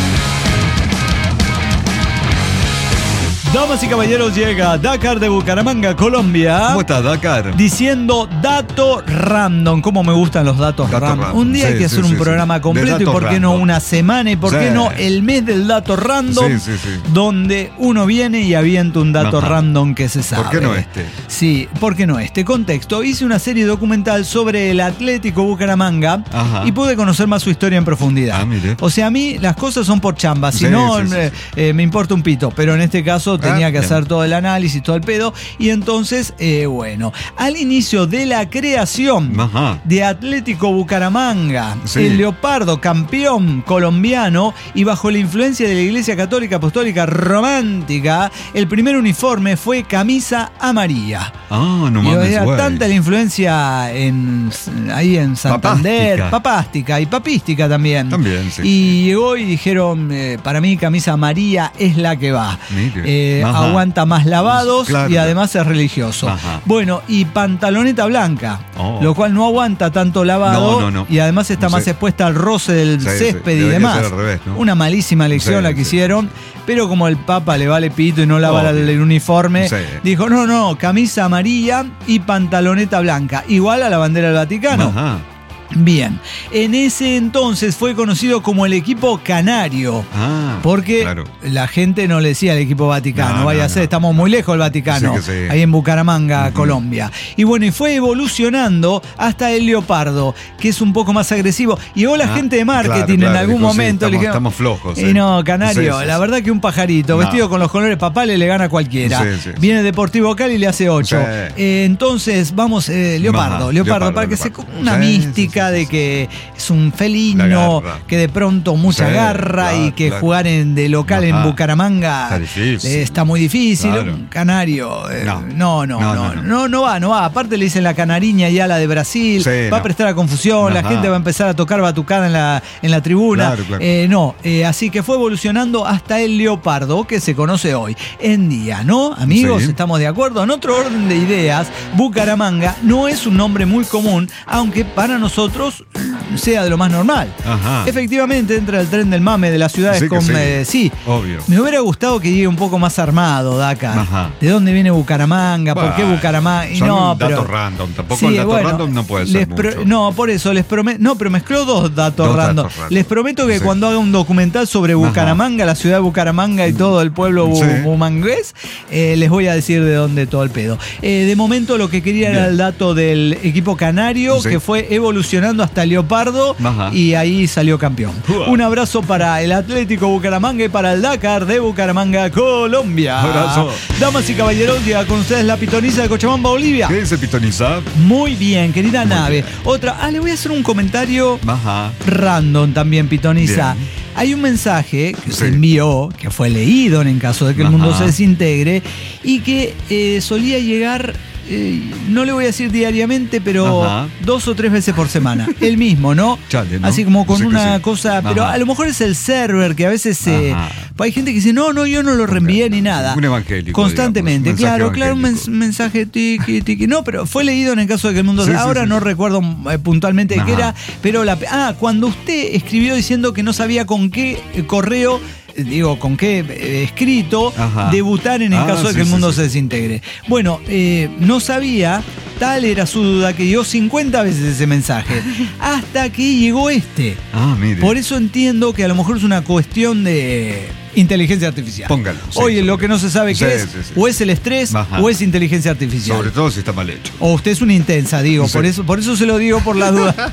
Damas y caballeros, llega Dakar de Bucaramanga, Colombia. ¿Cómo estás, Dakar? Diciendo dato random. Cómo me gustan los datos Dato random. random. Un día Sí, hay que sí, hacer sí, un sí. programa De completo y datos por qué no random. una semana y por Sí. qué no el mes del dato random. Sí, sí, sí. Donde uno viene y avienta un dato Ajá. random que se sabe. ¿Por qué no este? Sí, ¿por qué no este? Contexto. Hice una serie documental sobre el Atlético Bucaramanga Ajá. y pude conocer más su historia en profundidad. Ah, mire. O sea, a mí las cosas son por chamba. Si Sí, no, sí, sí, eh, sí. eh, me importa un pito. Pero en este caso tenía Ah, que bien. hacer todo el análisis, todo el pedo. Y entonces, eh, bueno, al inicio de la creación Ajá. de Atlético Bucaramanga, Sí. el Leopardo, campeón colombiano, y bajo la influencia de la Iglesia Católica Apostólica Romántica, el primer uniforme fue camisa amarilla. Ah, no Y mames, era güey. tanta la influencia en, ahí en Santander, Papástica. papástica y papística también. También, sí. Y llegó y dijeron, eh, para mí camisa amarilla es la que va. Mire. Eh, Ajá. aguanta más lavados Claro. y además es religioso. Ajá. Bueno, y pantaloneta blanca, Oh. lo cual no aguanta tanto lavado No, no, no. y además está Sí. más expuesta al roce del Sí, sí. césped y Debería demás. ser al revés, ¿no? Una malísima elección Sí, la que sí. hicieron, pero como el Papa le vale pito y no lava Obvio. el, el uniforme, Sí. dijo, no, no, camisa amarilla y pantaloneta blanca, igual a la bandera del Vaticano. Ajá. Bien, en ese entonces fue conocido como el equipo canario. Ah, Porque claro. la gente no le decía al equipo Vaticano, No, vaya no, a ser, no. estamos muy lejos del Vaticano, Sí que sí. ahí en Bucaramanga, Ujú. Colombia. Y bueno, y fue evolucionando hasta el Leopardo, que es un poco más agresivo. Y llegó la Ah, gente de marketing claro, en claro, algún dijo, sí, momento. le estamos- dijeron, estamos flojos, Y sí. no, Canario, Sí, sí, la sí. verdad que un pajarito No. vestido con los colores papales le gana a cualquiera. Sí, sí, sí. Viene Deportivo Cali y le hace ocho. Sí. Eh, entonces, vamos, eh, Leopardo, Ajá, Leopardo, Leopardo, para que Leopardo. se una Sí, sí, mística sí, sí, de sí. que es un La felino, garra. que de pronto mucha Sí, garra y claro, que claro. jugar en, de local en Ajá. Bucaramanga Está difícil. eh, está muy difícil. Claro. Un canario, eh, No. no, no, no, No, no, no, no, no va, no va. Aparte le dicen la canariña ya la de Brasil, Sí, va a no. prestar a confusión, la Ajá. gente va a empezar a tocar batucada en la, en la tribuna. Claro, claro. Eh, no, eh, así que fue evolucionando hasta el Leopardo que se conoce hoy en día, ¿no? Amigos, Sí. estamos de acuerdo. En otro orden de ideas, Bucaramanga no es un nombre muy común, aunque para nosotros nosotros sea de lo más normal. Ajá. Efectivamente, entra el tren del mame de las ciudades Sí que con... sí. eh, sí, Obvio. me hubiera gustado que llegue un poco más armado, Dakar. Ajá. ¿De dónde viene Bucaramanga? ¿Por qué Bah, Bucaramanga? Y son no, datos pero, random. Tampoco Sí, el dato bueno, random no puede ser les mucho. pro- no, por eso les prometo. No, pero mezcló dos datos Dos random. datos random. Les prometo que Sí. cuando haga un documental sobre Ajá. Bucaramanga, la ciudad de Bucaramanga y todo el pueblo bu- Sí. bumangués, eh, les voy a decir de dónde todo el pedo. Eh, de momento lo que quería era Bien. el dato del equipo canario, Sí. que fue evolucionando hasta Leopardo Ajá. y ahí salió campeón. Uah. Un abrazo para el Atlético Bucaramanga y para el Dakar de Bucaramanga, Colombia. Abrazo. Damas y caballeros, llega con ustedes la pitoniza de Cochabamba, Bolivia. ¿Qué dice Pitoniza? Muy bien, querida Muy nave. bien. Otra. Ah, le voy a hacer un comentario Ajá. random también, pitoniza. Bien. Hay un mensaje que Sí. se envió, que fue leído en caso de que el Ajá. mundo se desintegre, y que eh, solía llegar, eh, no le voy a decir diariamente, pero Ajá. dos o tres veces por semana. El mismo, ¿no? Chale, ¿no? Así como con Sí que una sí. cosa, pero Ajá. a lo mejor es el server que a veces se... Ajá. hay gente que dice, no, no, yo no lo reenvié ni nada. Un evangélico, Constantemente, digamos, un mensaje claro, claro, un evangélico. mens- mensaje tiqui, tiqui. No, pero fue leído en el caso de que el mundo... Sí, sí, ahora sí, no sí. recuerdo eh, puntualmente de qué Ajá. era, pero la... Ah, cuando usted escribió diciendo que no sabía con qué eh, correo, eh, digo, con qué eh, escrito, Ajá. debutar en el Ah, caso de sí, que el sí, mundo sí. se desintegre. Bueno, eh, no sabía, tal era su duda que dio cincuenta veces ese mensaje, hasta que llegó este. Ah, mire. Por eso entiendo que a lo mejor es una cuestión de inteligencia artificial. Póngalo, sí, Oye, sí. lo que no se sabe Sí, qué es, sí, sí. o es el estrés, Ajá. o es inteligencia artificial. Sobre todo si está mal hecho. O usted es una intensa, digo, Sí. por eso, por eso se lo digo por la duda.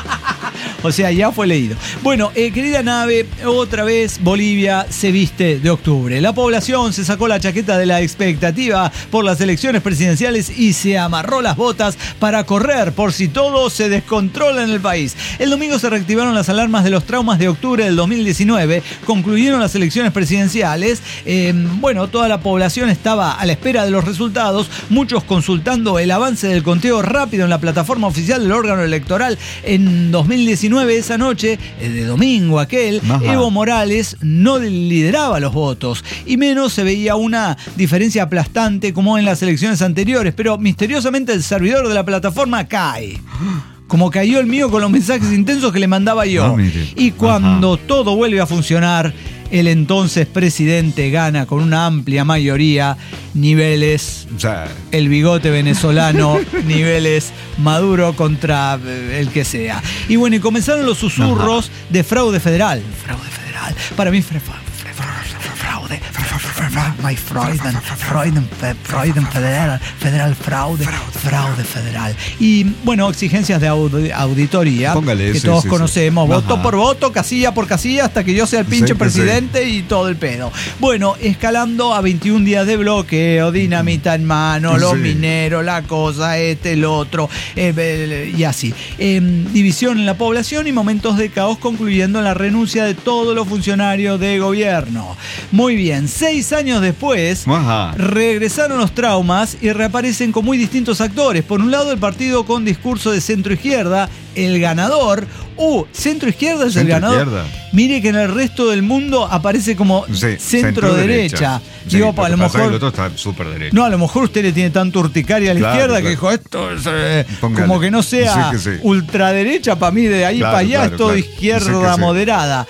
O sea, ya fue leído. Bueno, eh, querida nave, otra vez Bolivia se viste de octubre. La población se sacó la chaqueta de la expectativa por las elecciones presidenciales y se amarró las botas para correr por si todo se descontrola en el país. El domingo se reactivaron las alarmas de los traumas de octubre del dos mil diecinueve, concluyeron las elecciones presidenciales. Eh, bueno, toda la población estaba a la espera de los resultados, muchos consultando el avance del conteo rápido en la plataforma oficial del órgano electoral. En dos mil diecinueve, esa noche, eh, de domingo aquel, Ajá. Evo Morales no lideraba los votos y menos se veía una diferencia aplastante como en las elecciones anteriores, pero misteriosamente el servidor de la plataforma cae. Como cayó el mío con los mensajes intensos que le mandaba yo. Ah, mire. Y cuando Ajá. todo vuelve a funcionar, el entonces presidente gana con una amplia mayoría, niveles O sea, el bigote venezolano, niveles Maduro contra eh, el que sea. Y bueno, y comenzaron los susurros de fraude federal. Fraude federal. Para mí, fra- fra- fra- fra- fraude. fra- fra- fra- fra- My Freuden, Freuden, fe- Freuden federal, federal fraude, fraude federal. Y bueno, exigencias de audi- auditoría Póngale, que sí, todos sí, sí. conocemos, voto Ajá. por voto, casilla por casilla, hasta que yo sea el pinche Sí, que presidente y todo el pedo. Bueno, escalando a veintiún días de bloqueo, dinamita en mano, los Sí. mineros, la cosa, este, el otro, eh, eh, y así. Eh, división en la población y momentos de caos concluyendo en la renuncia de todos los funcionarios de gobierno. Muy bien, seis años después, Ajá. regresaron los traumas y reaparecen con muy distintos actores. Por un lado, el partido con discurso de centro-izquierda, el ganador. Uh, centro-izquierda es el ganador. Centro-izquierda. Mire que en el resto del mundo aparece como Sí, centro-derecha. Sí, Digo, lo a lo que pasa es que mejor... el otro está súper derecho. No, a lo mejor usted le tiene tanta urticaria a la Claro, izquierda claro. que dijo esto es eh, Póngale. como que no sea Sí que sí. ultraderecha para mí, de ahí Claro, para allá claro, es todo claro. izquierda Sí que sí. moderada.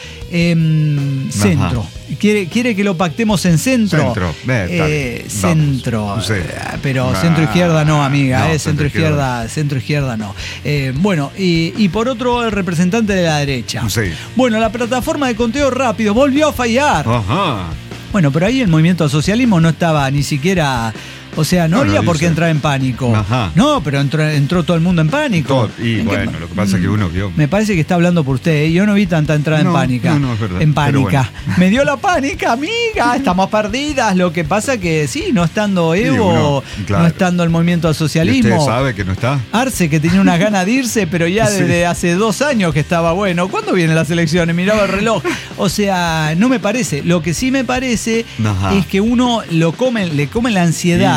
Em, centro. ¿Quiere, ¿Quiere que lo pactemos en centro? Centro. Eh, está Eh, bien. centro. Vamos. Sí. Eh, Pero Ah, centro izquierda no, amiga. no, eh, centro izquierda, centro izquierda no. Eh, bueno, y, y por otro, el representante de la derecha. Sí. Bueno, la plataforma de conteo rápido volvió a fallar. Ajá. Bueno, pero ahí el movimiento al socialismo no estaba ni siquiera... O sea, no, No, no había por qué dice. entrar en pánico. Ajá. No, pero entró, entró todo el mundo en pánico. Todo- y ¿En qué bueno, pa- lo que pasa es que uno vio. Me parece que está hablando por usted. ¿eh? Yo no vi tanta entrada en No, pánica. no, no, es verdad. En Pero pánica. bueno. Me dio la pánica, amiga. Estamos perdidas. Lo que pasa que sí, no estando Evo, uno, claro. no estando el movimiento al ¿Y usted socialismo. sabe que no está? Arce, que tenía unas ganas de irse, pero ya Sí. desde hace dos años que estaba bueno. ¿Cuándo vienen las elecciones? Miraba el reloj. O sea, no me parece. Lo que sí me parece Ajá. es que uno lo come, le come la ansiedad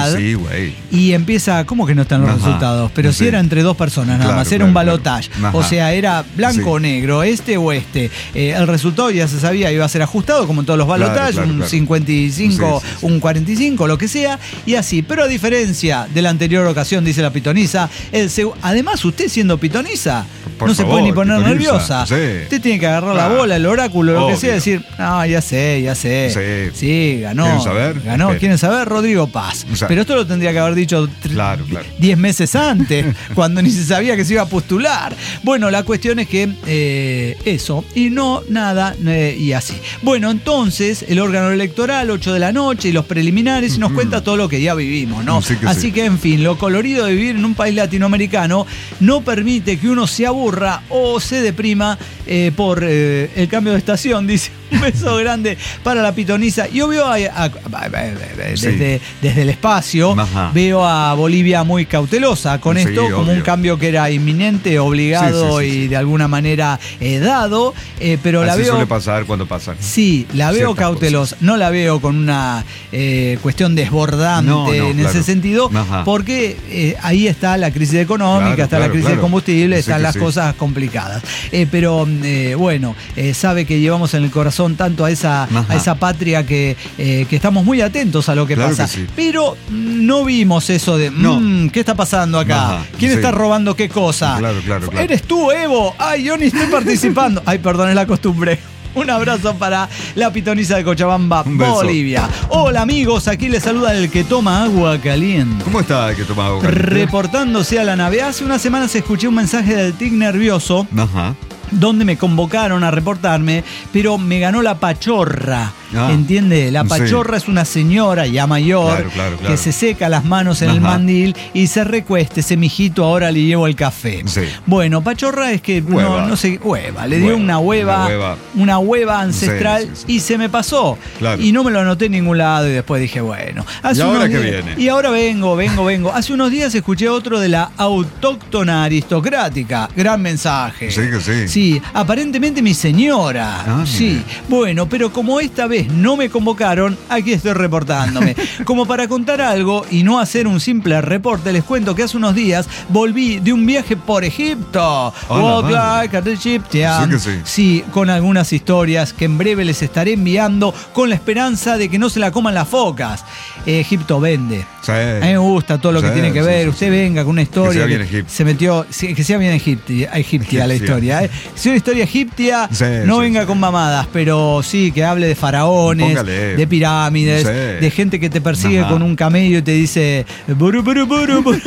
ciudad. Sí, güey. Y empieza, ¿cómo que no están los Ajá. resultados? Pero Sí. si era entre dos personas nada Claro, más, era claro, un claro. balotaje. Ajá. O sea, era blanco Sí. o negro, este o este. Eh, el resultado ya se sabía, iba a ser ajustado, como en todos los balotajes, claro, un claro. cincuenta y cinco, Sí, sí, sí. un cuarenta y cinco, lo que sea, y así. Pero a diferencia de la anterior ocasión, dice la pitonisa, el seg- además, usted siendo pitonisa, Por no se favor, puede ni poner pitonisa. nerviosa. Sí. Usted tiene que agarrar la Ah, bola, el oráculo, lo que sea, y obvio. decir, ah, ya sé, ya sé. Sí. Sí, ganó. ¿Quieren saber? Ganó, Espere. ¿quieren saber? Rodrigo Paz. O sea, Pero esto lo tendría que haber dicho tr- Claro, claro. diez meses antes, cuando ni se sabía que se iba a postular. Bueno, la cuestión es que eh, eso, y no nada, eh, y así. Bueno, entonces, el órgano electoral, ocho de la noche, y los preliminares, y nos cuenta todo lo que ya vivimos, ¿no? Sí que así sí. que, en fin, lo colorido de vivir en un país latinoamericano no permite que uno se aburra o se deprima eh, por eh, el cambio de estación, dice. Un beso grande para la pitonisa. Yo veo a- a- a- desde, Sí. desde el espacio, Ajá. veo a Bolivia muy cautelosa con Sí, esto, como obvio. un cambio que era inminente, obligado Sí, sí, sí, y sí. de alguna manera eh, dado, eh, pero la Así veo... suele pasar cuando pasa. Sí, la veo Ciertas cautelosa, no la veo con una eh, cuestión desbordante No, no, en claro. ese sentido, Ajá. porque eh, ahí está la crisis económica, Claro, está la claro, crisis claro. de combustible, Sí están que las sí. cosas complicadas. Eh, pero eh, bueno, eh, sabe que llevamos en el corazón tanto a esa, Ajá. a esa patria que, eh, que estamos muy atentos a lo que Claro pasa. que sí. Pero mm, no vimos eso de, No. mm, ¿qué está pasando acá? Ajá, ¿Quién sí. está robando qué cosa? Claro, claro, claro. ¿Eres tú, Evo? Ay, yo ni estoy participando. Ay, perdón, es la costumbre. Un abrazo para la pitonisa de Cochabamba, Un beso. Bolivia. Hola amigos, aquí les saluda el que toma agua caliente. ¿Cómo está el que toma agua caliente? Reportándose a la nave. Hace unas semanas escuché un mensaje del Tic Nervioso Ajá. donde me convocaron a reportarme, pero me ganó la pachorra. Ah, ¿Entiende? La sí. pachorra es una señora ya mayor Claro, claro, claro. que se seca las manos en el Ajá. mandil y se recueste, ese mijito ahora le llevo el café. Sí. Bueno, pachorra es que Hueva. no, no sé, hueva, le dio Hueva, una hueva, una hueva. una hueva ancestral Sí, sí, sí. y se me pasó. Claro. Y no me lo anoté en ningún lado y después dije, bueno. hace ¿Y ahora unos qué días- viene? Y ahora vengo, vengo, vengo. Hace unos días escuché otro de la autóctona aristocrática. Gran mensaje. Sí que sí. Sí, aparentemente mi señora. Ah, sí. mire. Bueno, pero como esta vez no me convocaron, aquí estoy reportándome. Como para contar algo y no hacer un simple reporte, les cuento que hace unos días volví de un viaje por Egipto. Hola, Walk madre. like an Egyptian. Sí que sí. Sí, con algunas historias que en breve les estaré enviando con la esperanza de que no se la coman las focas. Egipto vende. Sí. A mí me gusta todo lo que Sí, tiene que sí, ver. sí, Usted sí. venga con una historia. Que sea que bien egipcia. se metió. sí, Que sea bien egiptia, egiptia la Egipcia. historia. ¿eh? Si es una historia egipcia, Sí, no sí, venga sí. con mamadas, pero sí que hable de faraones, Póngale. de pirámides, Sí. de gente que te persigue Ajá. con un camello y te dice buru, buru, buru, buru,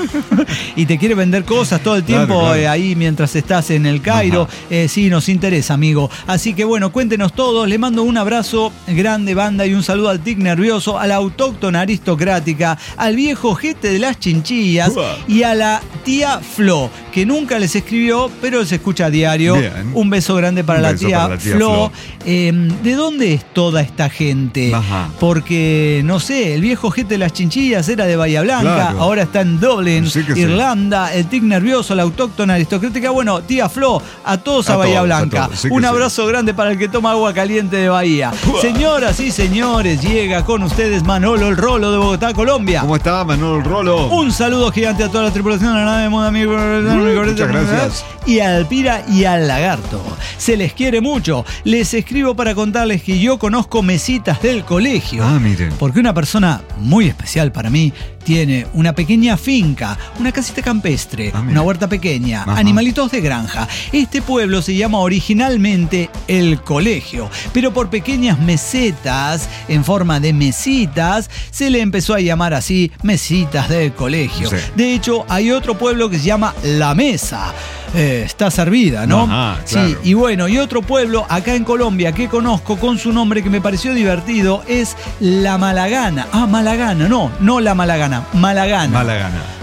y te quiere vender cosas todo el Claro, tiempo claro. eh, ahí mientras estás en el Cairo. Ajá. Eh, sí, nos interesa, amigo. Así que bueno, cuéntenos todos. Le mando un abrazo grande, banda, y un saludo al tic nervioso, a la autóctona aristocrática, al viejo jete de las chinchillas Uah. y a la tía Flo, que nunca les escribió, pero se escucha a diario. Bien. Un beso grande para, Un la, beso tía para la tía Flo. Flo. Eh, ¿De dónde es toda esta gente? Ajá. Porque, no sé, el viejo jete de las chinchillas era de Bahía Blanca, Claro. ahora está en Dublin, Sí que sí. Irlanda, el tic nervioso, la autóctona aristocrática. Bueno, tía Flo, a todos a, A Bahía todos, a Blanca. todos. Sí que Un sí. abrazo grande para el que toma agua caliente de Bahía. Señoras y señores, llega con ustedes Manolo el Rolo de Bogotá, Colombia. ¿Cómo está, Manuel Rolo? Un saludo gigante a toda la tripulación de la nave Moda Amigo. muchas gracias. Y al Pira y al Lagarto. Se les quiere mucho. Les escribo para contarles que yo conozco mesitas del colegio. Ah, miren. Porque una persona muy especial para mí tiene una pequeña finca, una casita campestre, Ah, mira. una huerta pequeña, Ajá. animalitos de granja. Este pueblo se llama originalmente El Colegio, pero por pequeñas mesetas, en forma de mesitas, se le empezó a llamar así, mesitas del colegio. Sí. De hecho, hay otro pueblo que se llama La Mesa. Eh, está servida, ¿no? Ajá, Sí, claro. y bueno, y otro pueblo acá en Colombia que conozco con su nombre que me pareció divertido es La Malagana. Ah, Malagana, no, no La Malagana, Malagana. Mala gana.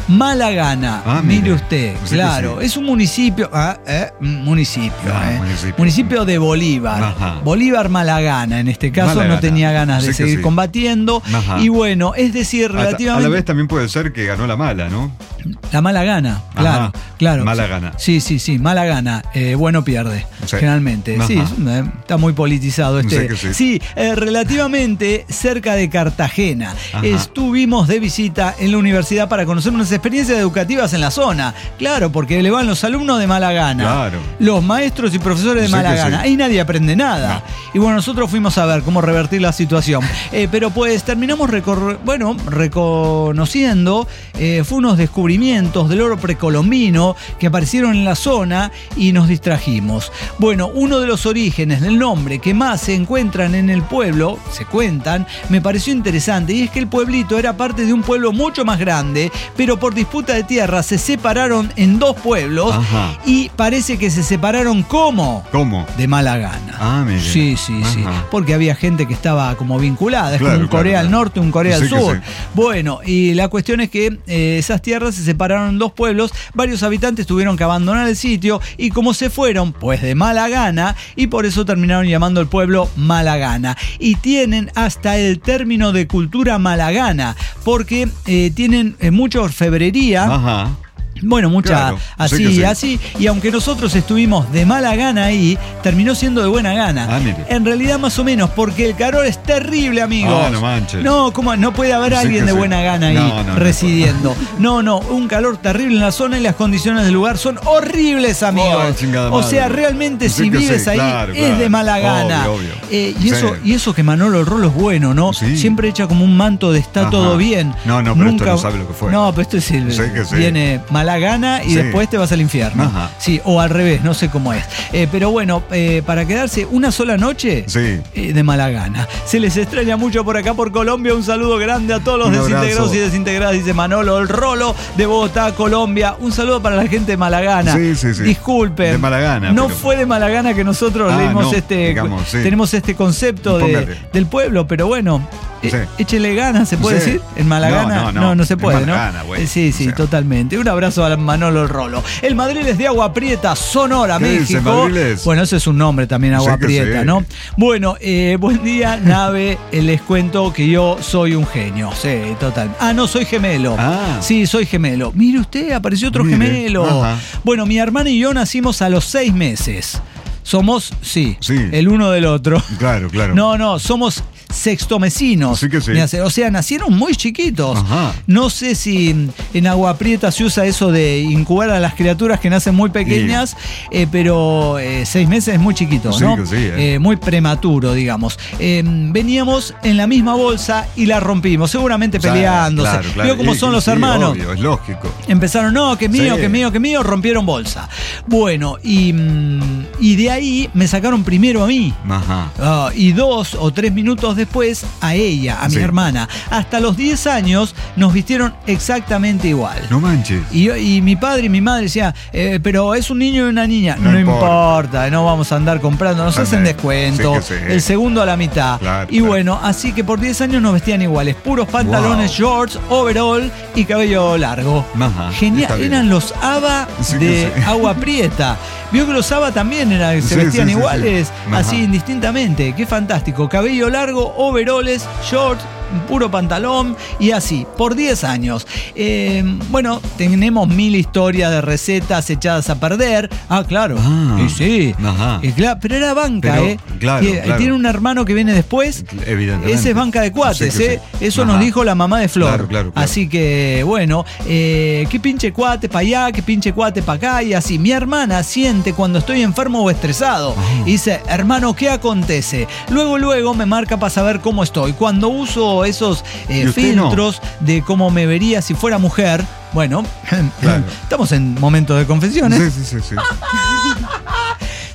Malagana, Ah, mire mire. usted, Sí que claro, sí. es un municipio, ah, eh, municipio, Ah, eh, municipio. municipio de Bolívar, Ajá. Bolívar Malagana, en este caso Malagana. no tenía ganas de Sí que seguir sí. combatiendo, Ajá. y bueno, es decir, Hasta- relativamente... a la vez también puede ser que ganó la mala, ¿no? La mala gana, claro, Ajá. claro. Mala gana. Sí, sí, sí, mala gana. Eh, bueno pierde, Sí. generalmente. Ajá. Sí, es- eh, está muy politizado este. Sí que sí. eh, relativamente cerca de Cartagena. Ajá. Estuvimos de visita en la universidad para conocer unas experiencias educativas en la zona. Claro, porque le van los alumnos de mala gana. Claro. Los maestros y profesores de Sí mala que gana. sí. Ahí nadie aprende nada. Y bueno, nosotros fuimos a ver cómo revertir la situación. Eh, pero pues terminamos recor- bueno, reconociendo eh, fue unos descubrimientos del oro precolombino que aparecieron en la zona y nos distrajimos. Bueno, uno de los orígenes del nombre que más se encuentran en el pueblo, se cuentan, me pareció interesante, y es que el pueblito era parte de un pueblo mucho más grande, pero por disputa de tierra se separaron en dos pueblos. Ajá. Y parece que se separaron ¿cómo? ¿Cómo? De mala gana. Ah, mire. Sí, sí, sí. Ajá. Porque había gente que estaba como vinculada. Es Claro, como un claro, Corea del claro. Norte, un Corea Sí del que Sur. sí. Bueno, y la cuestión es que eh, esas tierras se separaron en dos pueblos. Varios habitantes tuvieron que abandonar el sitio. Y como se fueron, pues de mala gana. Y por eso terminaron llamando al pueblo Malagana. Y tienen hasta el término de cultura malagana. Porque eh, tienen eh, mucha orfebrería. Ajá. Bueno, mucha Claro, así, sí que sí. así. Y aunque nosotros estuvimos de mala gana ahí, terminó siendo de buena gana. Ah, mire. En realidad, más o menos, porque el calor es terrible, amigos. Ah, no manches. No, ¿cómo? No puede haber Sí alguien que de sí. buena gana ahí No, no, no. residiendo. No, no, un calor terrible en la zona y las condiciones del lugar son horribles, amigos. Oh, chingada o madre. sea, realmente Sí si que vives sí, ahí claro, es claro. de mala gana. Obvio, obvio. Eh, y, Sí. eso, y eso que Manolo Rolo es bueno, ¿no? Sí. Siempre echa como un manto de está Ajá. todo bien. No, no, pero esto no sabe lo que fue. No, pero esto es el, Sí que sí. viene mala gana y Sí. después te vas al infierno. Ajá. Sí, o al revés, no sé cómo es. Eh, pero bueno, eh, para quedarse una sola noche Sí. eh, de mala gana. Se les extraña mucho por acá por Colombia. Un saludo grande a todos los Un desintegrados abrazo. y desintegradas, dice Manolo, el Rolo de Bogotá, Colombia. Un saludo para la gente de Malagana. Sí, sí, sí. Disculpen. De mala gana, No pero- fue de mala gana que nosotros Ah, leímos no, este. digamos, sí. Tenemos este concepto de- Póngale. del pueblo, pero bueno. eh, Sí. Échele ganas, ¿se puede Sí. decir? En Malagana. No, no, no. no, no se En puede, ¿no? Malagana, güey. Eh, Sí, sí, O sea. totalmente. Un abrazo a Manolo el Rolo. El Madrid es de Agua Prieta, Sonora, ¿Qué dice, México. Madriles? Bueno, ese es un nombre también, Agua Sí que Prieta, sí. ¿no? Bueno, eh, buen día, nave. Eh, Les cuento que yo soy un genio. Sí, total. Ah, no, soy gemelo. Ah. Sí, soy gemelo. Mire usted, apareció otro Mire. gemelo. Ajá. Bueno, mi hermana y yo nacimos a los seis meses. Somos, sí, Sí. el uno del otro. Claro, claro. No, no, somos sextomecinos. Sí que sí. Me hace- O sea, nacieron muy chiquitos. Ajá. No sé si en Agua Prieta se usa eso de incubar a las criaturas que nacen muy pequeñas, eh, pero eh, seis meses es muy chiquito, Sí ¿no? que sí, eh. Eh, muy prematuro, digamos. Eh, veníamos en la misma bolsa y la rompimos, seguramente O sea, peleándose. claro, claro. Vio cómo Y- son y los sí, hermanos. Obvio, es lógico. Empezaron, no, que mío, Sí. que mío, que mío, rompieron bolsa. Bueno, y, mm, y de ahí me sacaron primero a mí. Ajá. Ah, y dos o tres minutos después a ella, a mi Sí. hermana. Hasta los diez años nos vistieron exactamente igual. No manches. Y, yo- y mi padre y mi madre decían, eh, pero es un niño y una niña. No, No importa. importa. no vamos a andar comprando, nos hacen También. descuento. Sí que sí. El segundo a la mitad. Claro, y claro. bueno, así que por diez años nos vestían iguales. Puros pantalones, Wow. shorts, overall y cabello largo. Ajá, Genial, está bien. eran los ABBA Sí que de sí. Agua Prieta. Vio que los ABBA también eran, se Sí, vestían sí, sí, iguales, sí. así Ajá. indistintamente. Qué fantástico. Cabello largo, overoles, shorts, puro pantalón y así, por diez años. Eh, bueno, tenemos mil historias de recetas echadas a perder. Ah, claro. Ah, Y sí. ajá. Y cla- pero era banca, Pero, ¿eh? claro, Y- claro. Tiene un hermano que viene después. Evidentemente. Ese es banca de cuates, Sí que ¿eh? sí. Eso Ajá. nos dijo la mamá de Flor. Claro, claro, claro. Así que, bueno, eh, qué pinche cuate para allá, qué pinche cuate para acá y así. Mi hermana siente cuando estoy enfermo o estresado. Ah. Y dice, hermano, ¿qué acontece? Luego, luego me marca para saber cómo estoy. Cuando uso esos eh, ¿Y usted no? filtros de cómo me vería si fuera mujer, bueno, Claro. estamos en momentos de confesiones. Sí, sí, sí, sí.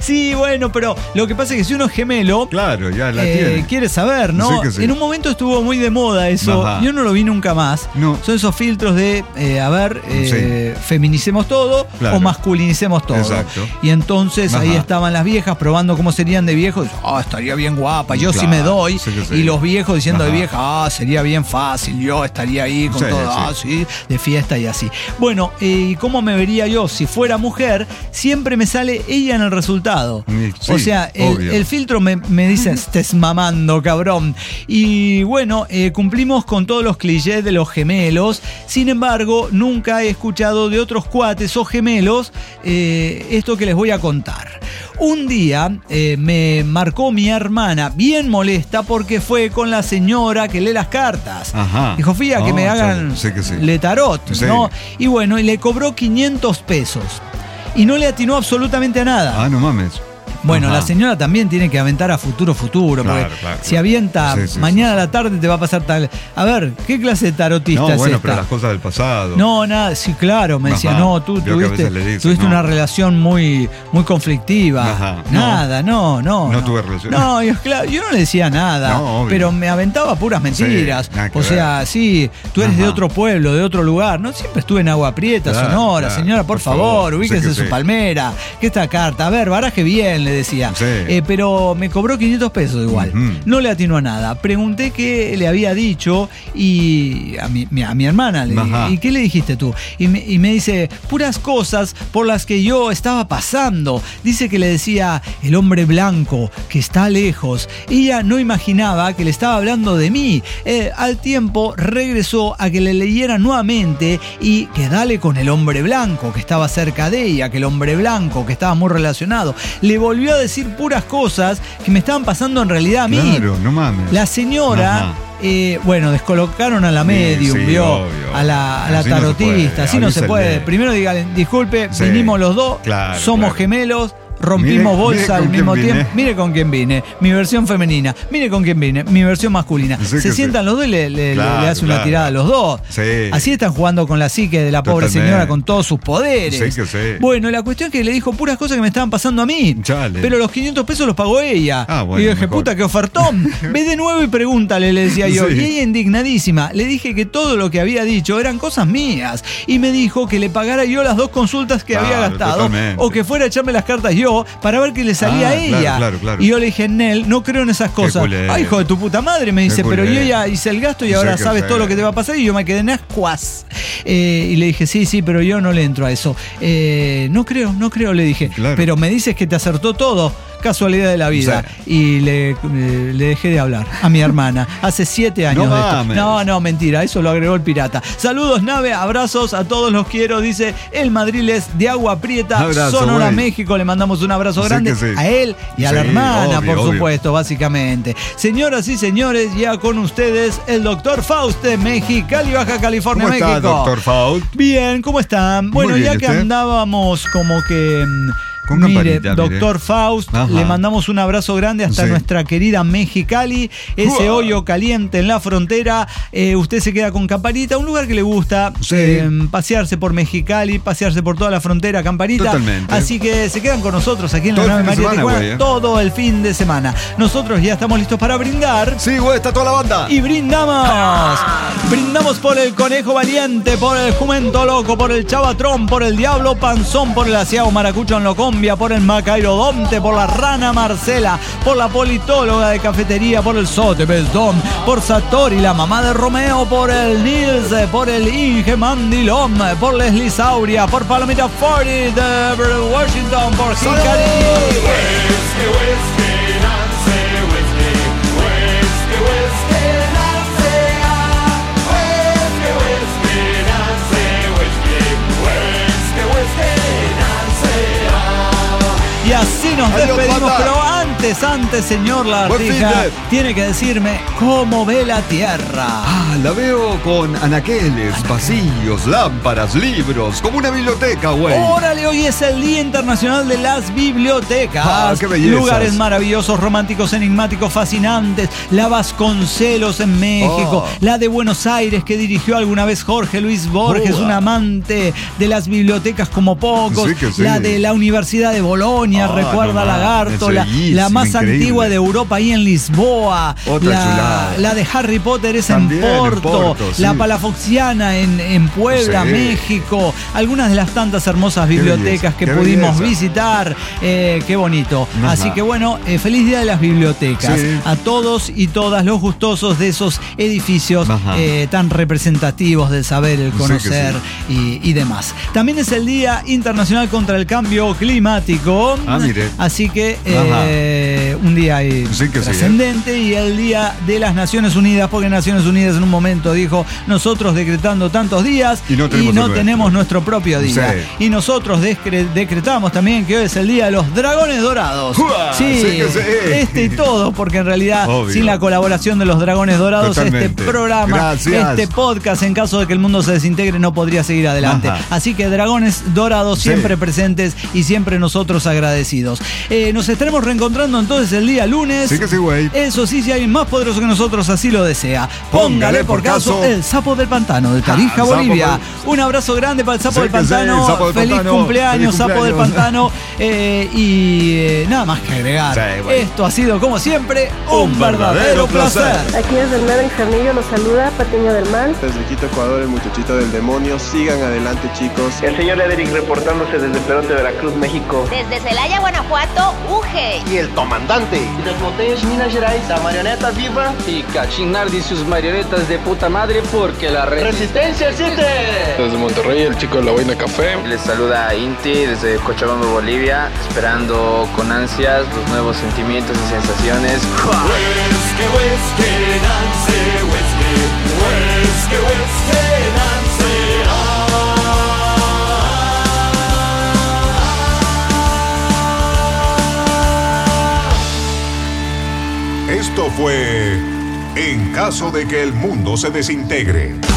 Sí, bueno, pero lo que pasa es que si uno es gemelo, claro, ya la eh, tiene. quiere saber, ¿no? Sí que sí. En un momento estuvo muy de moda eso. Ajá. Yo no lo vi nunca más. No. Son esos filtros de, eh, a ver, eh, sí. feminicemos todo Claro. o masculinicemos todo. Exacto. Y entonces Ajá. ahí estaban las viejas probando cómo serían de viejos. Ah, estaría bien guapa, yo Claro, sí me doy. sí que sí. Y los viejos diciendo Ajá. de vieja, ah, sería bien fácil, yo estaría ahí con Sí, todo, sí. ah, sí, de fiesta y así. Bueno, eh, ¿y cómo me vería yo si fuera mujer? Siempre me sale ella en el resultado. Sí, o sea, el, obvio. el filtro me, me dice, estés mamando, cabrón. Y bueno, eh, cumplimos con todos los clichés de los gemelos. Sin embargo, nunca he escuchado de otros cuates o gemelos eh, esto que les voy a contar. Un día eh, me marcó mi hermana bien molesta porque fue con la señora que lee las cartas. Ajá. Dijo, fía, que Oh, me hagan chale. Sí que sí. le tarot, Sí. ¿no? Y bueno, y le cobró quinientos pesos. Y no le atinó absolutamente a nada. Ah, no mames. Bueno, Ajá. la señora también tiene que aventar a futuro, futuro. Claro, porque claro, si claro. avienta Sí, sí, mañana sí, a la tarde te va a pasar tal. A ver, ¿qué clase de tarotista No, es bueno, esta? pero las cosas del pasado. No, nada, sí, claro, me decía, Ajá. no, tú Yo que a tuviste, veces le dicen, tuviste no. una relación muy, muy conflictiva. Ajá. No. Nada, no, no. No tuve relación. No, yo, claro, yo no le decía nada, No, obvio. pero me aventaba puras mentiras. Sí, nada que o sea, ver. sí, tú eres Ajá. de otro pueblo, de otro lugar. No siempre estuve en Agua Prieta, Claro, Sonora. claro, Señora, por, por favor, favor, ubíquese sé que su sí. palmera. Que esta carta, a ver, baraje bien, le decía. Sí. Eh, pero me cobró quinientos pesos igual. Ujú. No le atinó a nada. Pregunté qué le había dicho y a mi, mi- a mi hermana le Ajá. ¿y qué le dijiste tú? Y me, y me dice, puras cosas por las que yo estaba pasando. Dice que le decía, el hombre blanco que está lejos. Ella no imaginaba que le estaba hablando de mí. Eh, al tiempo regresó a que le leyera nuevamente y que dale con el hombre blanco que estaba cerca de ella, que el hombre blanco que estaba muy relacionado. Le volvió a decir puras cosas que me estaban pasando en realidad a mí. Claro, no mames. La señora, Ajá. eh, bueno, descolocaron a la Sí, medium, sí, vio, obvio. a la, a la Así no se tarotista, puede, así no se avísenle. puede. Primero díganle, disculpe, Sí, vinimos los dos, claro, somos claro. gemelos. Rompimos Mire- bolsa mire al con mismo quién tiempo. vine. Mire con quién vine. Mi versión femenina. Mire con quién vine. Mi versión masculina. Sí Se que sientan sí. los dos y le, le- Claro, le hace una claro. tirada a los dos. Sí. Así están jugando con la psique de la pobre Totalmente. señora con todos sus poderes. Sí que sí. Bueno, la cuestión es que le dijo puras cosas que me estaban pasando a mí. Chale. Pero los quinientos pesos los pagó ella. Ah, bueno, y yo dije, mejor. puta, qué ofertón. Ve de nuevo y pregúntale, le decía yo. Sí. Y ella indignadísima. Le dije que todo lo que había dicho eran cosas mías. Y me dijo que le pagara yo las dos consultas que Claro, había gastado. totalmente. O que fuera a echarme las cartas yo para ver qué le salía Ah, a ella. claro, claro, claro. Y yo le dije, Nel, no creo en esas cosas. culé. Ay, hijo de tu puta madre, me dice, Qué pero culé. yo ya hice el gasto y Sí ahora que sabes sí. todo lo que te va a pasar. Y yo me quedé en ascuas. Eh, y le dije, sí, sí, pero yo no le entro a eso. Eh, no creo, no creo, le dije. Claro. Pero me dices que te acertó todo. Casualidad de la vida. Sí. Y le, eh, le dejé de hablar a mi hermana. Hace siete años No de esto. mames. No, no, mentira. Eso lo agregó el pirata. Saludos, nave. Abrazos a todos los quiero. Dice el Madriles de Agua Prieta, Abrazo, Sonora, güey. México. Le mandamos un abrazo Sí grande que sí. a él y a la Sí, hermana, obvio, por obvio. supuesto, básicamente. Señoras y señores, ya con ustedes el doctor Faust de Mexicali, Baja California, ¿Cómo está, México. doctor Faust? Bien, ¿cómo están? Bueno, Muy bien, ya ¿y que usted? andábamos como que... mm, Con mire, campanita, doctor mire. Faust, Ajá. le mandamos un abrazo grande hasta Sí. nuestra querida Mexicali, ese Uah. hoyo caliente en la frontera. Eh, usted se queda con Campanita, un lugar que le gusta, Sí. eh, pasearse por Mexicali, pasearse por toda la frontera, Campanita. Totalmente. Así que se quedan con nosotros aquí en la Todo el nave fin de María semana, Tijuana güey, eh. todo el fin de semana. Nosotros ya estamos listos para brindar. Sí, güey, está toda la banda. Y brindamos. Brindamos por el conejo valiente, por el jumento loco, por el chavatrón, por el diablo panzón, por el asiago maracucho en locombia, por el macairodonte, por la rana Marcela, por la politóloga de cafetería, por el sote Bezdón, por Satori, la mamá de Romeo, por el Nils, por el Inge Mandilón, por Leslie Sauria, por Palomita cuarenta de Washington, por Hickory. Y así nos Adiós, despedimos, banda. pero antes antes, antes, señor Lagartija, tiene que decirme cómo ve la Tierra. Ah, la veo con anaqueles, pasillos, lámparas, libros, como una biblioteca, güey. Órale, hoy es el Día Internacional de las Bibliotecas. Ah, qué bellezas. Lugares maravillosos, románticos, enigmáticos, fascinantes. La Vasconcelos en México, oh. La de Buenos Aires que dirigió alguna vez Jorge Luis Borges, oh, un amante de las bibliotecas como pocos. Sí que sí. La de la Universidad de Bolonia, ah, recuerda no, Lagarto, la, la más increíble. Antigua de Europa ahí en Lisboa. Otra la, chulada. La de Harry Potter es También, en Porto, en Porto sí. La Palafoxiana en, en Puebla, sí. México. Algunas de las tantas hermosas bibliotecas que pudimos belleza. visitar. Eh, qué bonito. Ajá. Así que bueno, eh, feliz Día de las Bibliotecas. Sí. A todos y todas los gustosos de esos edificios eh, tan representativos del saber, el conocer sí sí. Y, y demás. También es el Día Internacional contra el Cambio Climático. Ah, mire. Así que eh, un día sí trascendente sí, ¿eh? Y el Día de las Naciones Unidas, porque Naciones Unidas en un momento dijo, nosotros decretando tantos días y no tenemos, y no tenemos nuestro propio día. Sí. Y nosotros decre- decretamos también que hoy es el Día de los Dragones Dorados. ¡Uah! Sí, sí, que sí. Este y todo, porque en realidad obvio. Sin la colaboración de los Dragones Dorados, totalmente. Este programa, gracias. Este podcast, en caso de que el mundo se desintegre, no podría seguir adelante. Ajá. Así que Dragones Dorados siempre sí. presentes y siempre nosotros agradecidos. Eh, nos estaremos reencontrando entonces el día lunes. Sí que sí, güey. Eso sí, si alguien más poderoso que nosotros así lo desea. Póngale, Póngale por caso, caso el Sapo del Pantano de Tarija, ah, Bolivia. Por... Un abrazo grande para el Sapo, sí del, Pantano. Sí, sapo del Feliz Pantano. Cumpleaños, Feliz Sapo cumpleaños. Del Pantano. Eh, y eh, nada más que agregar. Sí, bueno. Esto ha sido, como siempre, un, un verdadero, verdadero placer. Aquí desde el Medellín Jamillo los saluda Patiño del Mal. Desde Quito, Ecuador, el muchachito del demonio. Sigan adelante, chicos. El señor Ederic reportándose desde Perote, Veracruz, México. Desde Celaya, Guanajuato, Uge. Y el comandante. Y das Montañas, Minas Gerais, la marioneta viva. Y Cachinar y sus marionetas de puta madre porque la re- resistencia existe. Desde Monterrey, el chico de la boina café. Les saluda Inti desde Cochabamba, Bolivia, esperando con ansias los nuevos sentimientos y sensaciones. Whisky, whisky, Nancy, whisky, whisky, whisky, Nancy. Esto fue En caso de que el mundo se desintegre.